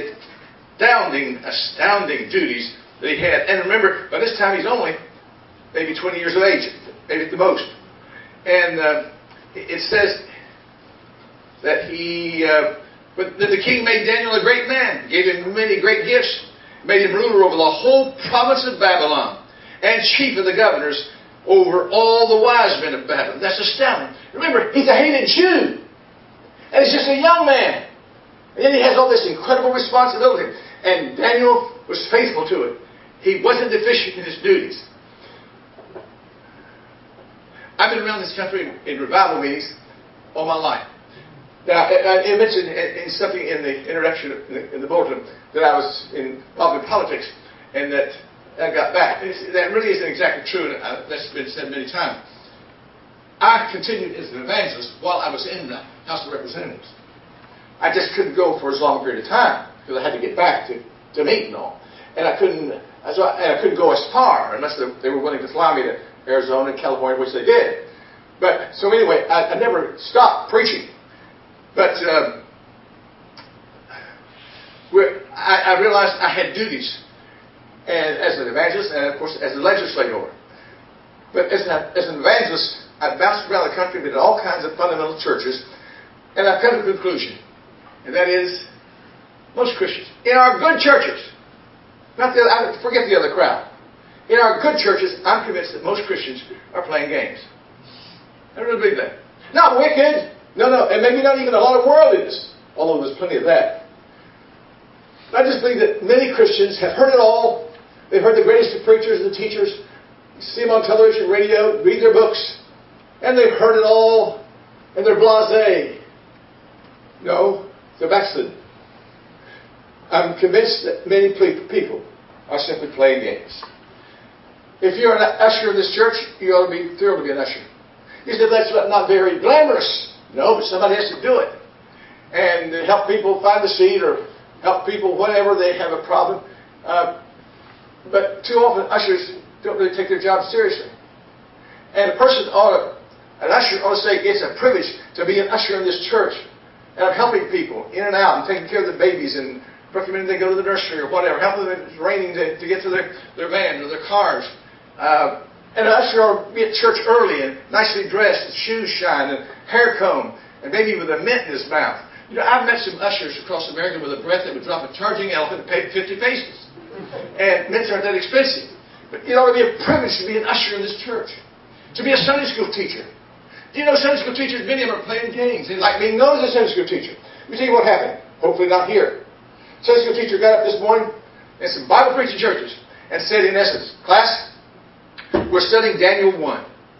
astounding duties that he had. And remember, by this time he's only maybe 20 years of age, maybe at the most. And it says that but the king made Daniel a great man, gave him many great gifts, made him ruler over the whole province of Babylon, and chief of the governors over all the wise men of Babylon. That's astounding. Remember, he's a hated Jew, and he's just a young man. And then he has all this incredible responsibility. And Daniel was faithful to it. He wasn't deficient in his duties. I've been around this country in revival meetings all my life. Now, I mentioned in something in the introduction, in the bulletin, that I was involved in politics and that I got back. That really isn't exactly true, and that's been said many times. I continued as an evangelist while I was in the House of Representatives. I just couldn't go for as long a period of time because I had to get back to meet and all. And I couldn't go as far unless they were willing to fly me to Arizona and California, which they did. But so anyway, I never stopped preaching. But I realized I had duties, and as an evangelist, and of course as a legislator. But as an evangelist, I bounced around the country, been in all kinds of fundamental churches, and I've come to a conclusion, and that is, most Christians in our good churches, forget the other crowd. In our good churches, I'm convinced that most Christians are playing games. I really believe that. Not wicked. No, and maybe not even a lot of worldliness, although there's plenty of that. I just believe that many Christians have heard it all. They've heard the greatest of preachers and teachers. You see them on television, radio, read their books, and they've heard it all, and they're blasé. No, they're backslidden. I'm convinced that many people are simply playing games. If you're an usher in this church, you ought to be thrilled to be an usher. You said that's not very glamorous. No, but somebody has to do it. And help people find a seat or help people whenever they have a problem. But too often ushers don't really take their job seriously. And an usher ought to say, it's a privilege to be an usher in this church. And I'm helping people in and out and taking care of the babies and recommending they go to the nursery or whatever. Helping them if it's raining to get to their van or their cars. And an usher ought to be at church early and nicely dressed, and shoes shine, and hair comb, and maybe with a mint in his mouth. You know, I've met some ushers across America with a breath that would drop a charging elephant and pay 50 pesos. And mints aren't that expensive. But it ought to be a privilege to be an usher in this church. To be a Sunday school teacher. Do you know Sunday school teachers, many of them are playing games. They like being known as a Sunday school teacher. Let me tell you what happened. Hopefully not here. Sunday school teacher got up this morning in some Bible preaching churches and said, in essence, class, we're studying Daniel 1.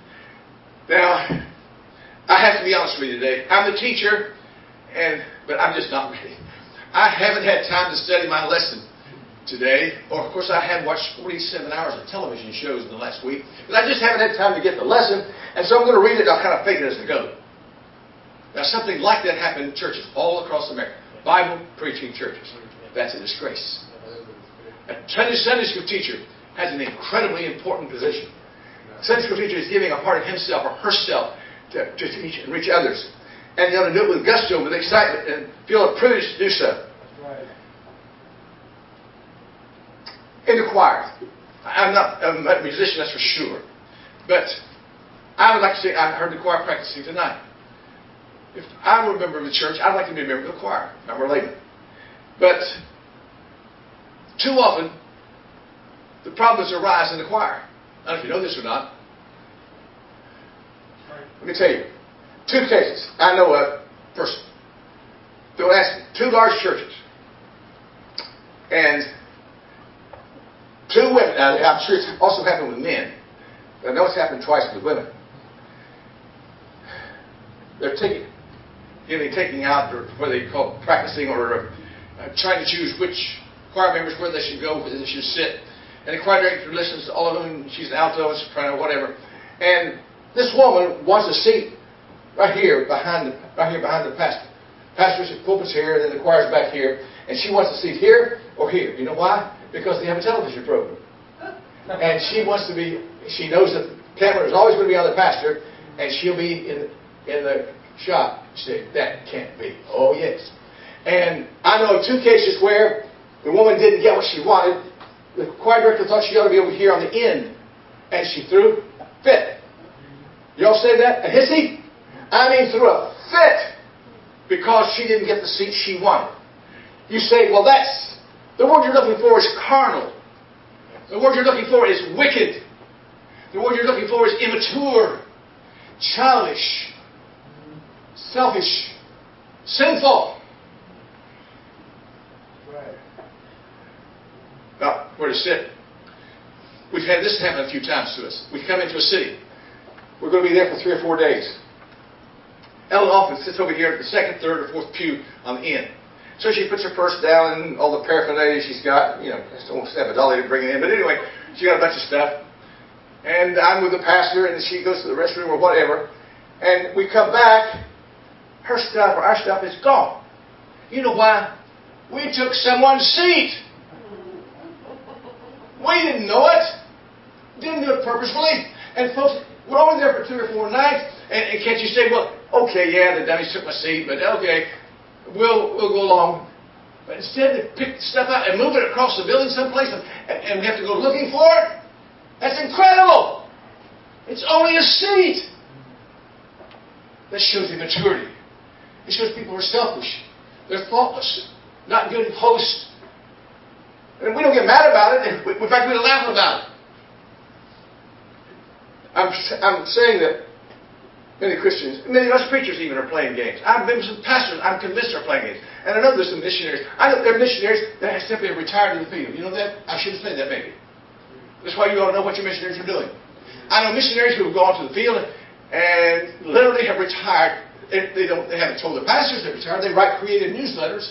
Now, I have to be honest with you today. I'm the teacher, but I'm just not ready. I haven't had time to study my lesson today. Or, of course, I have watched 47 hours of television shows in the last week. But I just haven't had time to get the lesson. And so I'm going to read it and I'll kind of fake it as I go. Now, something like that happened in churches all across America. Bible preaching churches. That's a disgrace. A Sunday school teacher has an incredibly important position. A Sunday school teacher is giving a part of himself or herself to teach and reach others. And they ought to do it with gusto, with excitement, and feel a privilege to do so. Right. In the choir. I'm not a musician, that's for sure. But I would like to say, I heard the choir practicing tonight. If I were a member of the church, I'd like to be a member of the choir. I'm a layman. But too often, the problems arise in the choir. I don't know if you know this or not. Let me tell you. 2 cases I know of personally. Don't ask me. 2 large churches. And 2 women. Now, I'm sure it's also happened with men. But I know it's happened twice with women. They're taking out, or what they call practicing, or trying to choose which choir members, where they should go, where they should sit. And the choir director listens to all of them. She's an alto, a soprano, whatever. And this woman wants a seat right here behind the pastor. Pastor's pulpit's here, and then the choir's back here. And she wants a seat here or here. You know why? Because they have a television program. And she knows that the camera is always going to be on the pastor, and she'll be in the shop. You say, that can't be. Oh, yes. And I know of 2 cases where the woman didn't get what she wanted. The choir director thought she ought to be over here on the end, and she threw a fit. Y'all say that? A hissy? I mean, threw a fit because she didn't get the seat she wanted. You say, well, that's the word you're looking for is carnal. The word you're looking for is wicked. The word you're looking for is immature, childish, selfish, sinful. Right. Now, where to sit? We've had this happen a few times to us. We come into a city. We're going to be there for 3 or 4 days. Ellen often sits over here at the 2nd, 3rd, or 4th pew on the end. So she puts her purse down and all the paraphernalia she's got. You know, I still won't have a dolly to bring it in. But anyway, she got a bunch of stuff. And I'm with the pastor, and she goes to the restroom or whatever. And we come back. Her stuff or our stuff is gone. You know why? We took someone's seat. We didn't know it. Didn't do it purposefully. And folks, we're only there for 2 or 4 nights. And can't you say, well, okay, yeah, the dummies took my seat, but okay, we'll go along. But instead they pick the stuff out and move it across the building someplace, and we have to go looking for it. That's incredible. It's only a seat. That shows immaturity. It shows people are selfish. They're thoughtless. Not good hosts. And we don't get mad about it. In fact, we laugh about it. I'm saying that many Christians, many of us preachers even, are playing games. I've been with some pastors I'm convinced are playing games. And I know there's some missionaries. I know there are missionaries that have simply retired to the field. You know that? I shouldn't say that maybe. That's why you ought to know what your missionaries are doing. I know missionaries who have gone to the field and literally have retired. They haven't told their pastors they're retired. They write creative newsletters.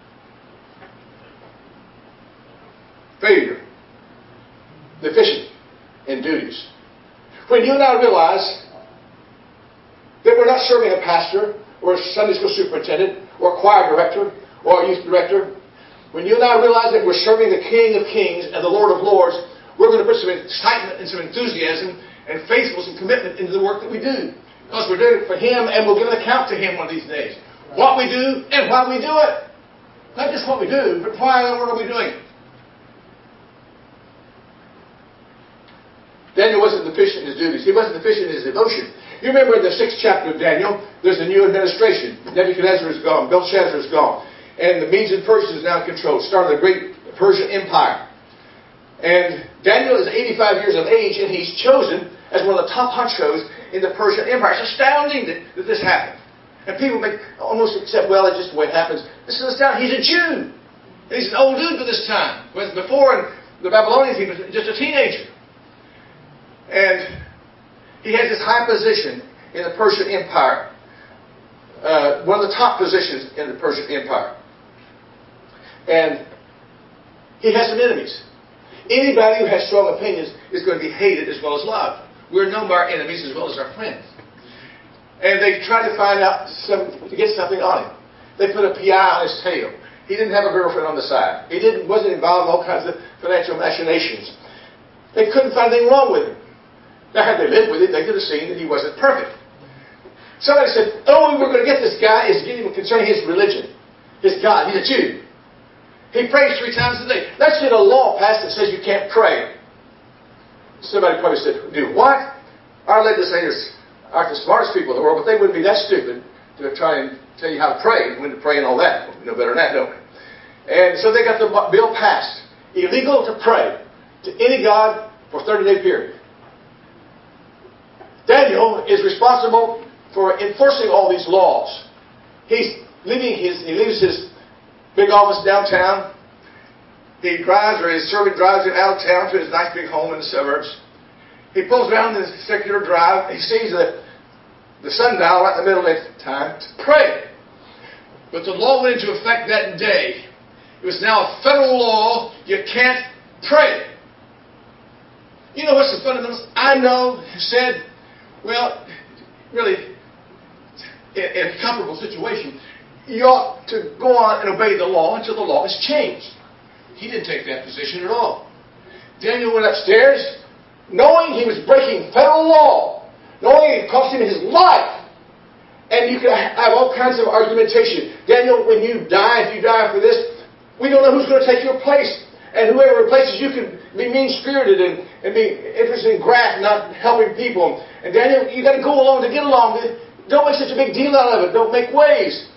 Failure. Deficient in duties. When you and I realize that we're not serving a pastor or a Sunday school superintendent or a choir director or a youth director, when you and I realize that we're serving the King of Kings and the Lord of Lords, we're going to put some excitement and some enthusiasm and faithfulness and commitment into the work that we do. Because we're doing it for Him, and we'll give an account to Him one of these days. What we do and why we do it. Not just what we do, but why in the world are we doing it. Daniel wasn't deficient in his duties. He wasn't deficient in his devotion. You remember in the 6th chapter of Daniel, there's a new administration. Nebuchadnezzar is gone. Belshazzar is gone. And the Medes and Persians is now in control. Started the great Persian Empire. And Daniel is 85 years of age, and he's chosen as one of the top honchos in the Persian Empire. It's astounding that this happened. And people almost accept, well, it's just the way it happens. This is astounding. He's a Jew. He's an old dude by this time. Whereas before, in the Babylonians, he was just a teenager. And he has this high position in the Persian Empire. One of the top positions in the Persian Empire. And he has some enemies. Anybody who has strong opinions is going to be hated as well as loved. We're known by our enemies as well as our friends. And they tried to find out to get something on him. They put a PI on his tail. He didn't have a girlfriend on the side. He wasn't involved in all kinds of financial machinations. They couldn't find anything wrong with him. Now, had they lived with him, they could have seen that he wasn't perfect. Somebody said, the only way we're going to get this guy is get him concerning his religion, his God. He's a Jew. He prays 3 times a day. Let's get a law passed that says you can't pray. Somebody probably said, do what? Our legislators aren't the smartest people in the world, but they wouldn't be that stupid to try and tell you how to pray, when to pray and all that. We know better than that, don't we? And so they got the bill passed. Illegal to pray to any God for a 30-day period. Daniel is responsible for enforcing all these laws. He leaves his big office downtown. He drives, or his servant drives him out of town to his nice big home in the suburbs. He pulls around the circular drive. He sees the sundial right in the middle of the time to pray. But the law went into effect that day. It was now a federal law. You can't pray. You know what's the fundamentals? I know who said, well, really, in a comparable situation, you ought to go on and obey the law until the law is changed. He didn't take that position at all. Daniel went upstairs knowing he was breaking federal law, knowing it cost him his life. And you can have all kinds of argumentation. Daniel, when you die, if you die for this, we don't know who's going to take your place. And whoever replaces you can be mean-spirited and be interested in graft, not helping people. And Daniel, you got to go along to get along. Don't make such a big deal out of it. Don't make waves.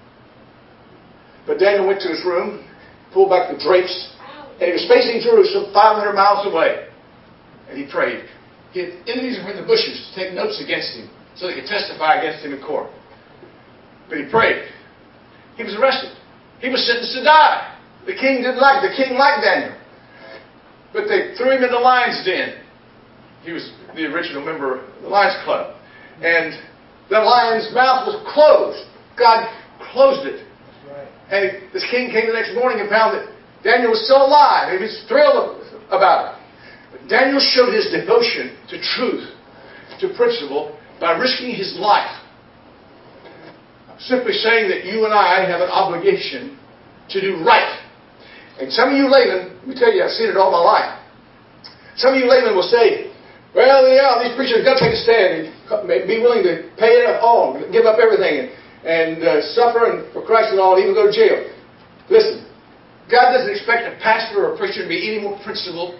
But Daniel went to his room, pulled back the drapes, and he was facing Jerusalem 500 miles away. And he prayed. He had enemies were in the bushes to take notes against him so they could testify against him in court. But he prayed. He was arrested. He was sentenced to die. The king didn't like it. The king liked Daniel. But they threw him in the lion's den. He was the original member of the Lions Club. And the lion's mouth was closed. God closed it. Right. And this king came the next morning and found that Daniel was still alive. He was thrilled about it. But Daniel showed his devotion to truth, to principle, by risking his life. I'm simply saying that you and I have an obligation to do right. And some of you laymen, let me tell you, I've seen it all my life. Some of you laymen will say, well, yeah, these preachers got to take a stand and be willing to pay it all, give up everything, and suffer for Christ and all, and even go to jail. Listen, God doesn't expect a pastor or a preacher to be any more principled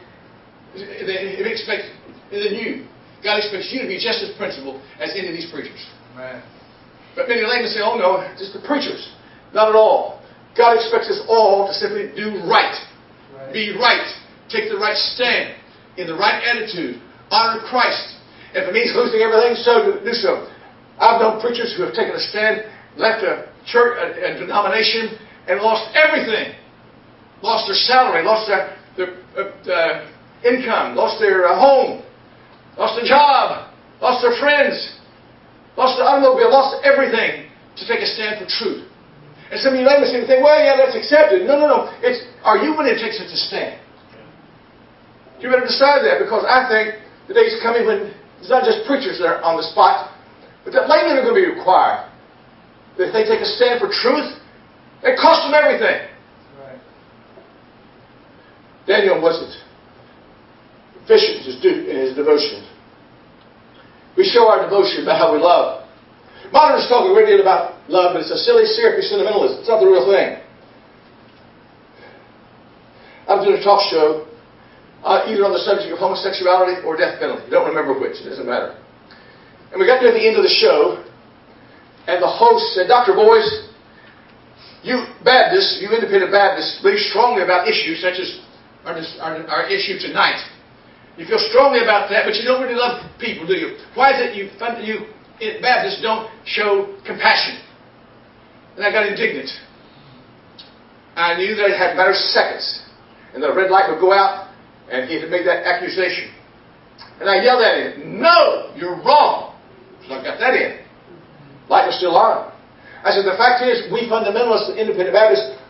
than you. God expects you to be just as principled as any of these preachers. Amen. But many laymen say, oh no, just the preachers. Not at all. God expects us all to simply do right. Be right. Take the right stand. In the right attitude. Honor Christ. If it means losing everything, so do so. I've known preachers who have taken a stand, left a church, a denomination, and lost everything. Lost their salary, lost their income, lost their home, lost their job, lost their friends, lost their automobile, lost everything to take a stand for truth. And some of you laymen seem to think, well, yeah, that's accepted. No. It's, are you willing to take such a stand? You better decide that, because I think the day's coming when it's not just preachers that are on the spot, but that laymen are going to be required. That if they take a stand for truth, it costs them everything. Right. Daniel wasn't efficient in his devotion. We show our devotion by how we love. Modernists talk a great deal about love, but it's a silly, syrupy sentimentalism. It's not the real thing. I was doing a talk show either on the subject of homosexuality or death penalty. I don't remember which. It doesn't matter. And we got to the end of the show, and the host said, Dr. Boyce, you Baptists, you independent Baptists, believe strongly about issues such as our issue tonight. You feel strongly about that, but you don't really love people, do you? Why is it you Baptists don't show compassion? And I got indignant. I knew that it had a matter of seconds, and the red light would go out, and he had made that accusation. And I yelled at him, no, you're wrong. So I got that in. Light was still on. I said, the fact is, we fundamentalists, the independent Baptists,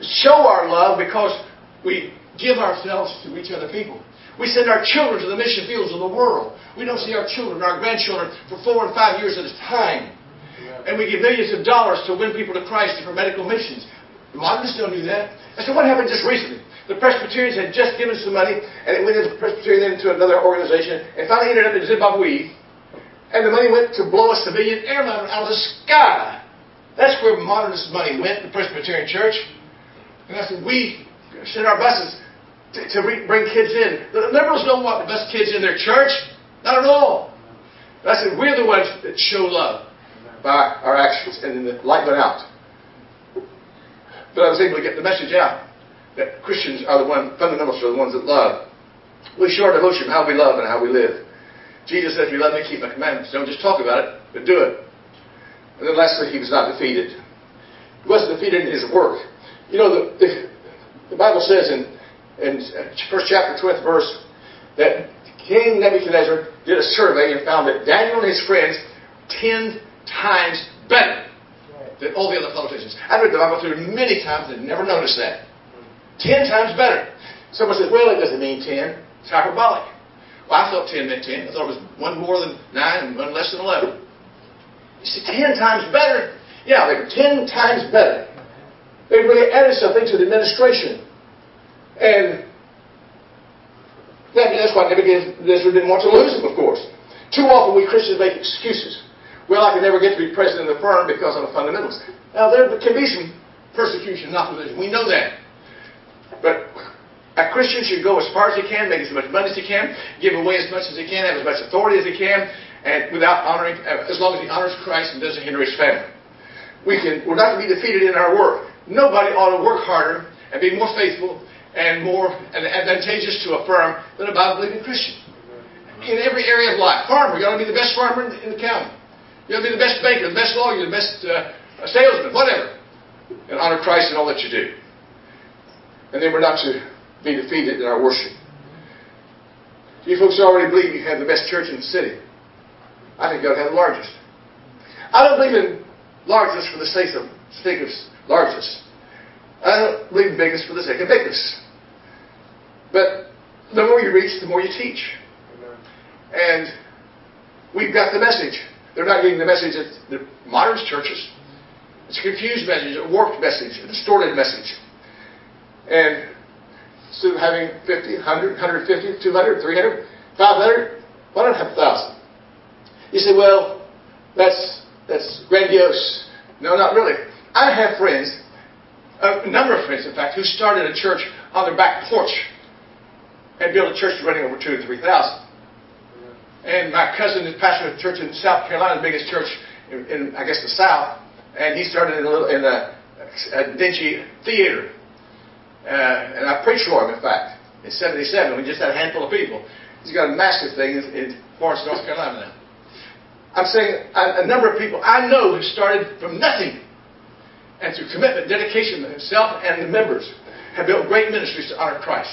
show our love because we give ourselves to each other people. We send our children to the mission fields of the world. We don't see our children, our grandchildren, for 4 and 5 years at a time. And we give millions of dollars to win people to Christ for medical missions. The modernists don't do that. And so what happened just recently? The Presbyterians had just given some money, and it went into the Presbyterian, then into another organization, and finally ended up in Zimbabwe. And the money went to blow a civilian airliner out of the sky. That's where modernist money went, the Presbyterian Church. And I said, we send our buses to bring kids in. The liberals don't want the best kids in their church. Not at all. And I said, we're the ones that show love by our actions. And then the light went out. But I was able to get the message out that Christians are the ones, fundamentalists are the ones that love. We show our devotion how we love and how we live. Jesus said, if you love me, keep my commandments. Don't just talk about it, but do it. And then lastly, he was not defeated. He wasn't defeated in his work. You know, the Bible says in 1st chapter, 20th verse, that King Nebuchadnezzar did a survey and found that Daniel and his friends 10 times better than all the other politicians. I've read the Bible through many times and never noticed that. 10 times better. Someone says, well, it doesn't mean 10. It's hyperbolic. Well, I thought 10 meant 10. I thought it was one more than 9 and one less than 11. You see, 10 times better? Yeah, they were 10 times better. They really added something to the administration. And that's why Nebuchadnezzar didn't want to lose him, of course. Too often we Christians make excuses. Well, I can never get to be president of the firm because I'm a fundamentalist. Now, there can be some persecution and opposition. We know that. But a Christian should go as far as he can, make as much money as he can, give away as much as he can, have as much authority as he can, and without honoring, as long as he honors Christ and doesn't hinder his family. We're not to be defeated in our work. Nobody ought to work harder and be more faithful and more advantageous to a firm than a Bible-believing Christian. In every area of life. Farmer, you ought to be the best farmer in the county. You ought to be the best banker, the best lawyer, the best salesman, whatever. And honor Christ in all that you do. And then we're not to be defeated in our worship. You folks already believe you have the best church in the city. I think you ought to have the largest. I don't believe in largest for the sake of largest. I don't believe in biggest for the sake of biggest. But the more you reach, the more you teach. And we've got the message. They're not getting the message at the modern churches. It's a confused message, a warped message, a distorted message. And instead of having 50, 100, 150, 200, 300, 500, why not have 1,000? You say, well, that's grandiose. No, not really. I have friends, a number of friends, in fact, who started a church on their back porch and built a church running over 2,000 to 3,000. And my cousin is pastor of a church in South Carolina, the biggest church in I guess, the South. And he started in a dingy theater. And I preached for him, in fact, in '77. We just had a handful of people. He's got a massive thing in Florence, North Carolina now. I'm saying a number of people I know who started from nothing. And through commitment, dedication to himself and the members have built great ministries to honor Christ.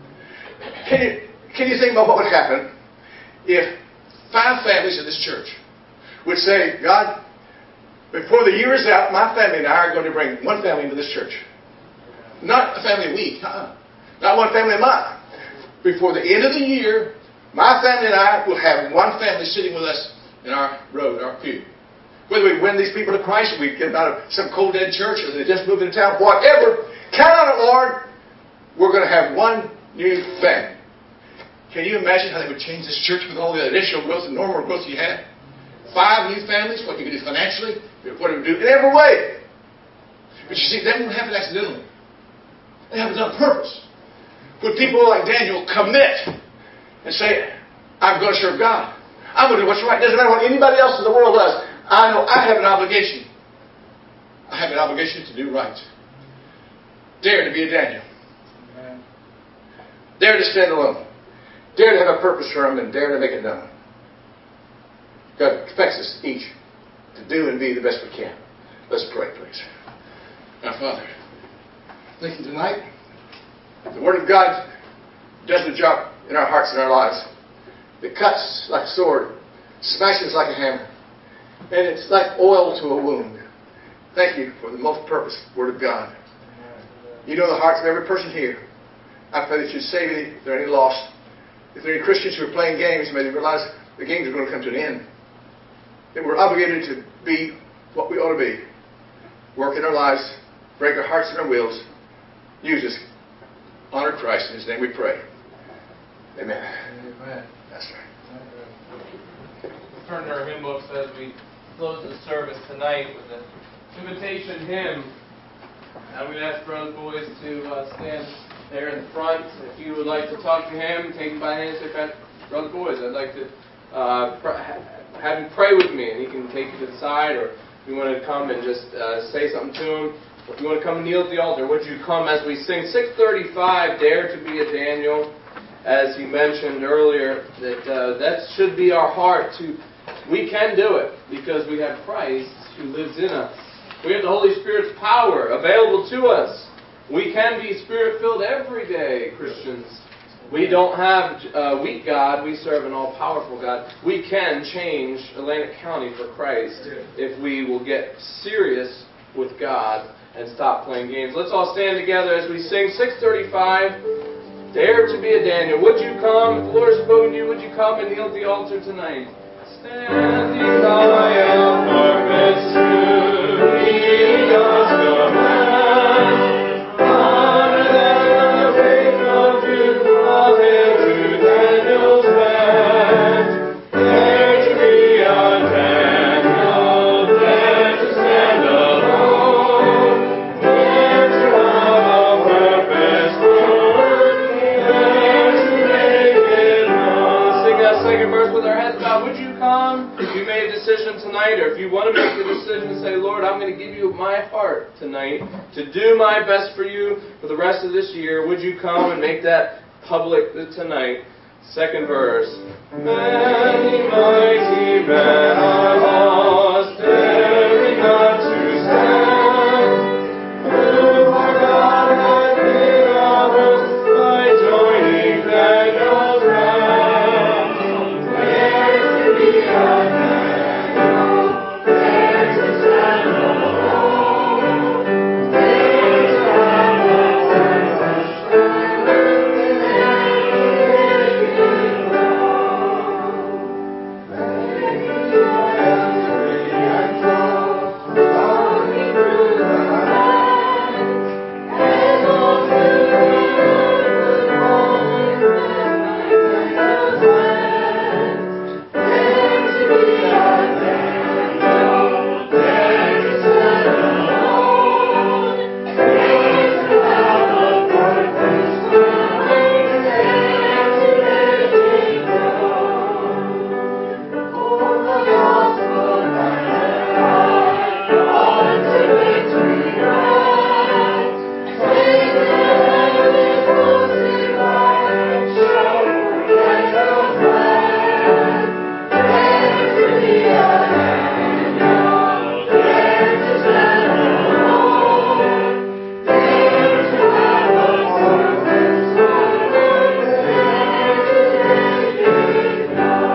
Can you think about what would happen if 5 families in this church would say, God, before the year is out, my family and I are going to bring one family into this church. Not a family a week. Not one family a month. Before the end of the year, my family and I will have one family sitting with us in our road, our pew. Whether we win these people to Christ, or we get them out of some cold dead church, or they just moved into town, whatever, count on it, Lord. We're going to have one new family. Can you imagine how they would change this church with all the additional growth and normal growth you had? 5 new families, what you could do financially, what it would do in every way. But you see, that won't happen accidentally. It happens on purpose. When people like Daniel commit and say, I'm going to serve God. I'm going to do what's right. It doesn't matter what anybody else in the world does. I know I have an obligation. I have an obligation to do right. Dare to be a Daniel. Dare to stand alone. Dare to have a purpose for him and dare to make it known. God expects us each to do and be the best we can. Let's pray, please. Our Father, thank you tonight. The Word of God does the job in our hearts and our lives. It cuts like a sword, smashes like a hammer, and it's like oil to a wound. Thank you for the multi-purpose Word of God. You know the hearts of every person here. I pray that you save any, if there are any lost. If there are any Christians who are playing games, may they realize the games are going to come to an end. That we're obligated to be what we ought to be. Work in our lives, break our hearts and our wills. Use us. Honor Christ. In His name we pray. Amen. Amen. That's right. We'll turn to our hymn books as we close the service tonight with an invitation hymn. I'm going to ask Brother Boys to stand there in the front. If you would like to talk to him, take him by the hand and say, Brother Boys, I'd like to have him pray with me, and he can take you to the side, or if you want to come and just say something to him, or if you want to come and kneel at the altar, would you come as we sing 635, Dare to be a Daniel, as he mentioned earlier, that should be our heart. We can do it because we have Christ who lives in us. We have the Holy Spirit's power available to us. We can be Spirit-filled every day, Christians. We don't have a weak God. We serve an all-powerful God. We can change Atlantic County for Christ if we will get serious with God and stop playing games. Let's all stand together as we sing 635, Dare to be a Daniel. Would you come? If the Lord has spoken to you, would you come and kneel at the altar tonight? Standing by a purpose true, he does command. Honor the faith of truth, all hail to Daniel's band. Dare to be a Daniel, dare to stand alone, dare to have a purpose good, dare to make it known. Sing that second verse with our heads bowed. Would you come? If you made a decision tonight, or if you want to make the decision to say, Lord, I'm going to give you my heart tonight to do my best for you for the rest of this year, would you come and make that public tonight? Second verse. Many mighty men are lost, daring not to stand. Who for God has been our host by joining Daniel's band. Dare to be a Daniel, dare to stand alone, dare to have a purpose, dare to make it known. Victory and triumph, starting through the land, able to the Lord would find Daniel's land. Dare to be a Daniel, dare to stand alone, dare to have a purpose, dare to make it known. For the gospel and on to victory rise. Sing the heavenly hosts divine, show Daniel's land. Dare to be a Daniel, dare to stand alone, dare to have a purpose, dare to make it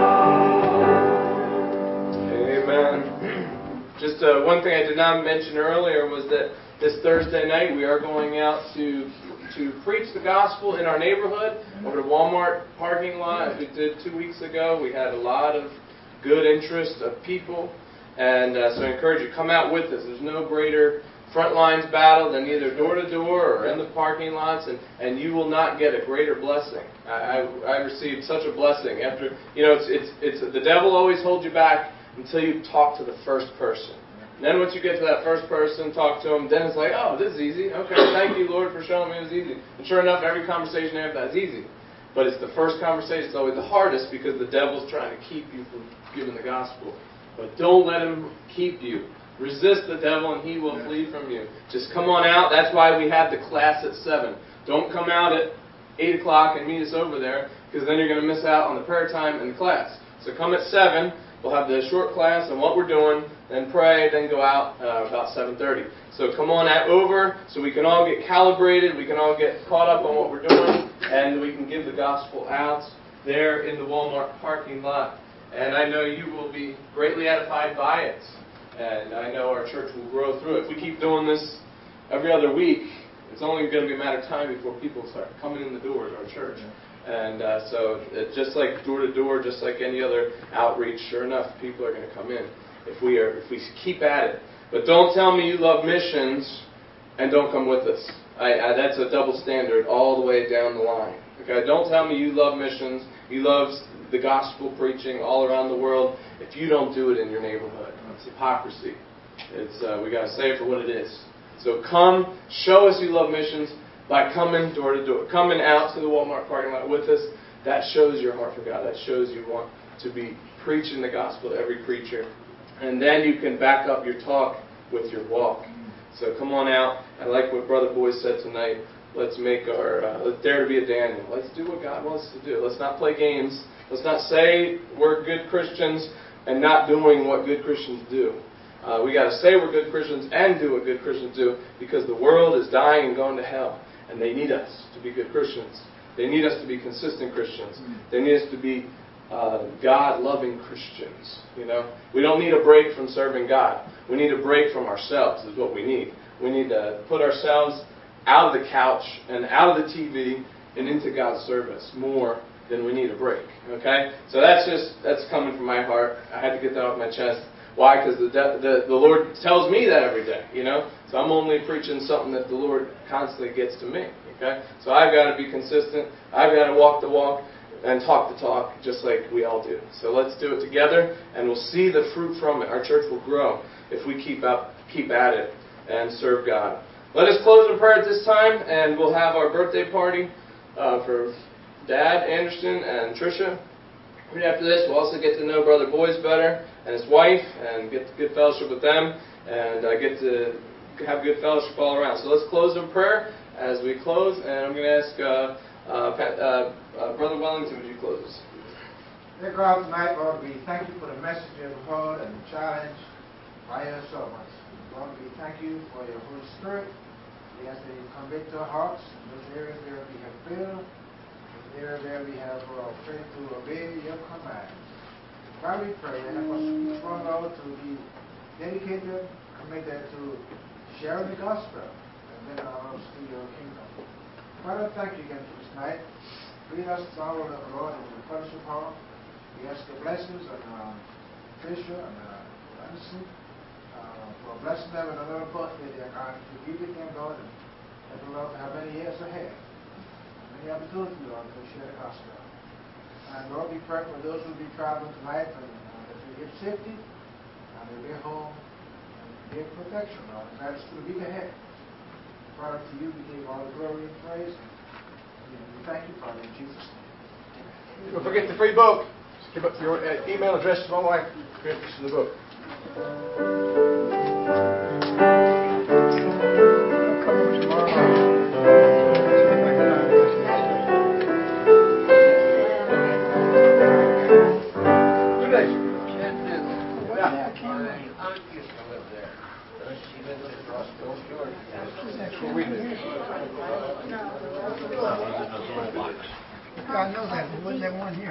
known. Amen. Just one thing I did not mention earlier was that this Thursday night we are going out to preach the gospel in our neighborhood over the Walmart parking lot, as we did 2 weeks ago. We had a lot of good interest of people, and so I encourage you, come out with us. There's no greater front lines battle than either door to door or in the parking lots, and you will not get a greater blessing. I received such a blessing after, it's the devil always holds you back until you talk to the first person. And then once you get to that first person, talk to them, then it's like, oh, this is easy. Okay, thank you, Lord, for showing me it was easy. And sure enough, every conversation after that is easy. But it's the first conversation that's always the hardest because the devil's trying to keep you from giving the gospel. But don't let him keep you. Resist the devil and he will flee from you. Just come on out. That's why we have the class at 7. Don't come out at 8 o'clock and meet us over there, because then you're going to miss out on the prayer time and the class. So come at 7. We'll have the short class on what we're doing, then pray, then go out about 7:30. So come on over so we can all get calibrated, we can all get caught up on what we're doing, and we can give the gospel out there in the Walmart parking lot. And I know you will be greatly edified by it. And I know our church will grow through it. If we keep doing this every other week, It's only going to be a matter of time before people start coming in the doors of our church. And so it's just like door to door, just like any other outreach, sure enough, people are going to come in if we keep at it. But don't tell me you love missions and don't come with us. That's a double standard all the way down the line. Okay, don't tell me you love missions, you love the gospel preaching all around the world if you don't do it in your neighborhood. It's hypocrisy. We got to say it for what it is. So come, show us you love missions by coming door to door, coming out to the Walmart parking lot with us. That shows your heart for God. That shows you want to be preaching the gospel to every creature. And then you can back up your talk with your walk. So come on out. I like what Brother Boyce said tonight. Let's make let's dare to be a Daniel. Let's do what God wants to do. Let's not play games. Let's not say we're good Christians and not doing what good Christians do. We got to say we're good Christians and do what good Christians do, because the world is dying and going to hell, and they need us to be good Christians. They need us to be consistent Christians. They need us to be God-loving Christians. You know, we don't need a break from serving God. We need a break from ourselves. Is what we need. We need to put ourselves out of the couch and out of the TV and into God's service more than we need a break. Okay, so that's coming from my heart. I had to get that off my chest. Why? Because the Lord tells me that every day, you know. So I'm only preaching something that the Lord constantly gets to me. Okay, so I've got to be consistent. I've got to walk the walk and talk the talk, just like we all do. So let's do it together, and we'll see the fruit from it. Our church will grow if we keep at it and serve God. Let us close in prayer at this time, and we'll have our birthday party for Dad, Anderson, and Tricia. Right after this, we'll also get to know Brother Boyce better and his wife, and get good fellowship with them, and get to have good fellowship all around. So let's close in prayer as we close, and I'm going to ask Brother Wellington, would you close us? Dear God, tonight, Lord, we thank you for the message you have heard and the challenge by your servants. Lord, we thank you for your Holy Spirit. We ask that you convict our hearts in those areas where we have failed, there where we have failed to obey your commands. God, we pray that help us each one, Lord, to be dedicated, committed to sharing the gospel and then ours to your kingdom. Father, thank you again for this night. Lead us now, Lord, in the fellowship hall. We ask your blessings on Fisher and Anderson for blessing them with another birthday, dear God, to be with them, Lord, and let the Lord have many years ahead. Many opportunities, Lord, to share the gospel. And Lord, we pray for those who will be traveling tonight, and that you give safety, and they get home, and give protection, Lord, and that is to the week ahead. Father, to you we give all the glory and praise, and we thank you, Father, in Jesus' name. Don't forget the free book. Just give up your email address to my wife. Get this in the book. Come over tomorrow. I know that, but wasn't there one here?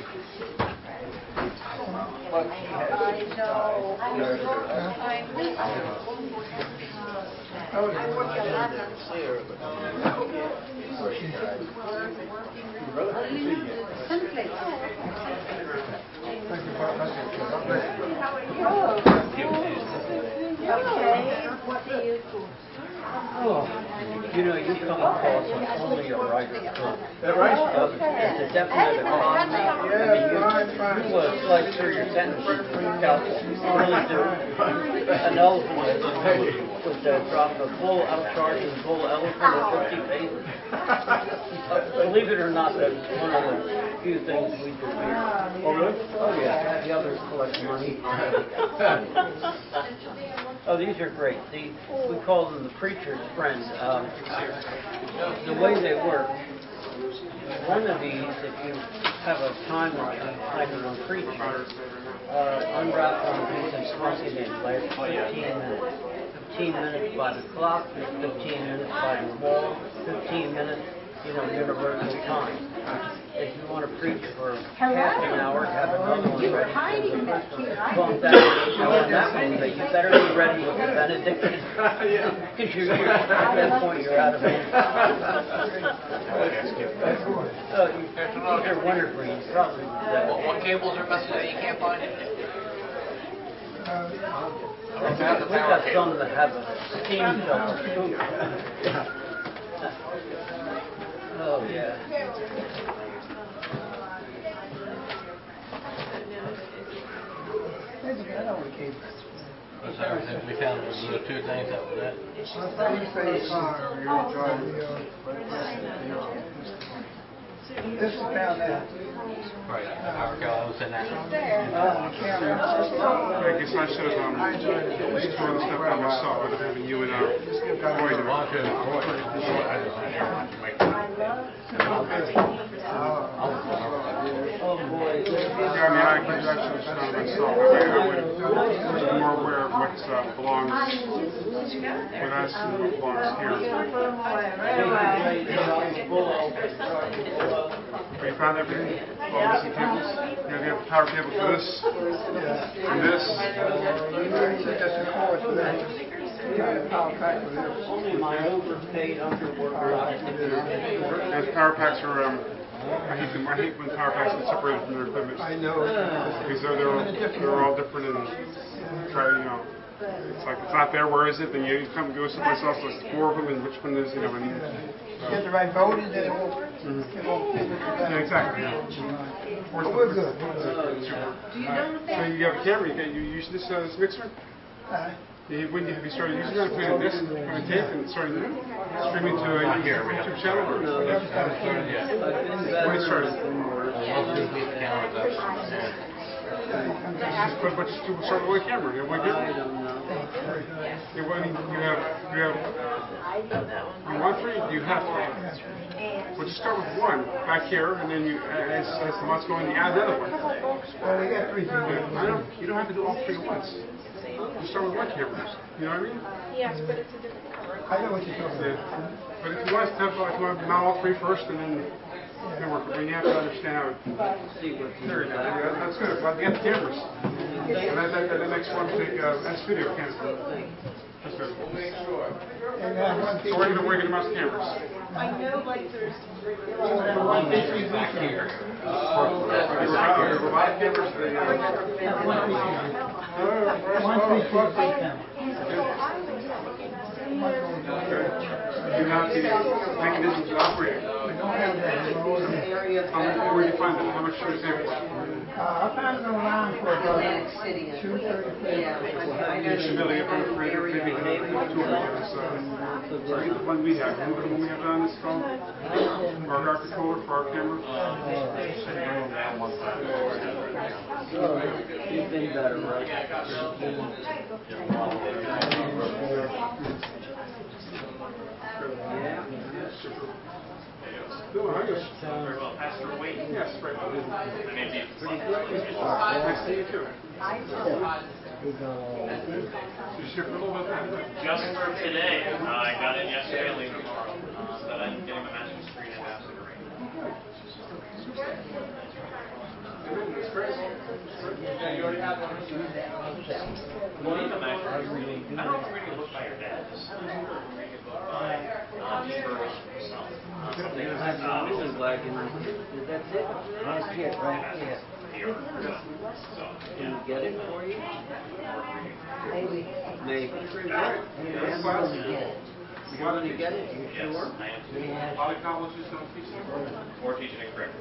You know, you come across as only a writer could. That right? It's a definite economy. You slice through your sentences pretty calculated. You really do. An elephant would drop a full outcharge and full elephant at 50 pages. Believe it or not, that's one of the few things we do here. Oh, really? Oh, yeah. The others collect money. Oh, these are great. We call them the preacher's friend. The way they work, one of these, if you have a time or two depending on preaching, unwrap one of these and plug it in. Lasts 15 minutes. 15 minutes by the clock, 15 minutes by the wall, 15 minutes, universal time. if you want to preach for half an hour, have another one You were ready. hiding back here. Bump that on that one, but you better be ready with the benediction. Because at that point you're out of it. These are wintergreen, probably. What cables are missing that you can't find? We got some that have a steam filter. Oh, yeah. There's another one, Keith. We found those two things that was it. This is down there. Right, the power cable was in that. The camera. I guess I should have just thrown stuff out myself, but having you and Roy do I should have done it myself. That way I would be more aware of what belongs with us and what belongs here. We found everything? All missing cables? You have power cables for this? And this? Those power packs are, I hate when power packs get separated from their equipment. I know. Because they're all different and try, it's like it's not there, where is it? Then you come go someplace else, there's 4 of them, and which one is, and Get the right voltage, then it won't. Yeah, exactly. We're good. So you have a camera, you use this mixer? When have you started using that? Putting this, putting tape and starting streaming to a YouTube channel? Or? No, When it started? But you start with one camera. You have one camera? I don't know. You want 3? You have 3. Well, just start with 1 back here, and then as the months go on, you add another one. Well, we got 3 cameras. You don't have to do all 3 at once. Just start with 1 camera. You know what I mean? Yes, but it's a different color. I know what you're talking about. But if you want to mount all 3 first, and then work, but you have to understand how to carry it. That's good. But you have the cameras. And that next one, take that's video camera. That's good. So where are you going to mount the cameras? I know, like, there's... Back here. The robotic cameras? You have the mechanisms to operate. Where do you find them? How much should you pay for it? I found them around for about $235. You should be able to get one for maybe the one we have. Remember the one we have on this phone? Our controller for our camera? You've been better, right? Yeah. No, I just... Very well. Pastor Wade. Yes, right. My name's Ethan. Nice to see you too. You share a little about that? Just for today, I got in yesterday, leaving tomorrow, that I'm getting my master's degree in ambassador. That's great. You already have one. Well, even that, I don't know if I'm reading a book by your dad. This is reading a book by inspiration yourself. Something That's it, right? Yeah. Can you get it for you? Maybe. Maybe. You're going to get it? You Yes, sure? I am. A lot of colleges don't teach that. Or teaching it correctly.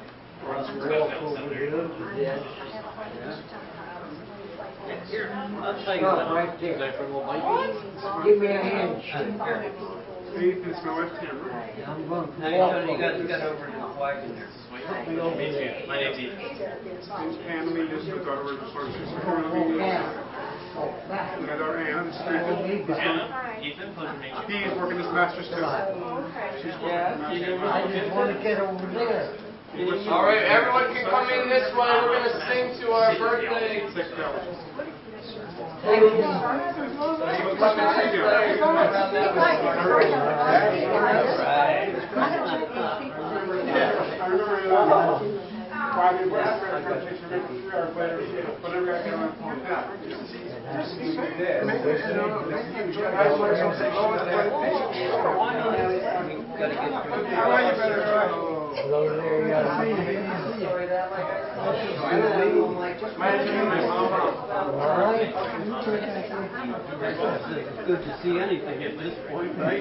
Here, I'll tell you what, right there. Give me a hand. Ethan's my left camera. Now you got over to the wagon there. Me too. My name's Ethan. Name's Pam, and this is my daughter. We're just sort of we got our Anna, Anna, Ethan, pleasure to meet you. He's working his master's too. She's working I just want to get over there. All right, everyone can come in this way. We're going to sing to our birthday. $6. Thank you. Come in this way. All right. remember Friday, when I read a presentation, 3 hours later, whatever I get on the phone, It's good to see anything at this point, right?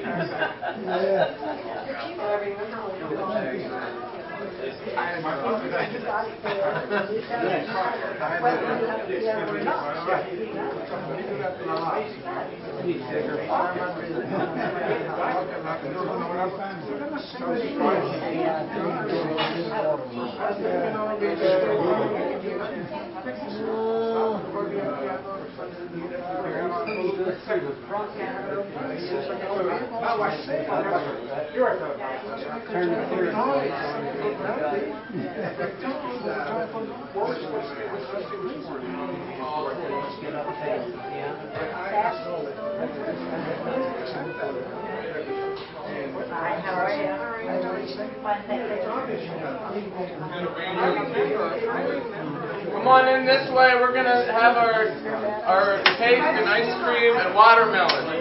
Come on in this way. We're going to have our cake and ice cream and watermelon.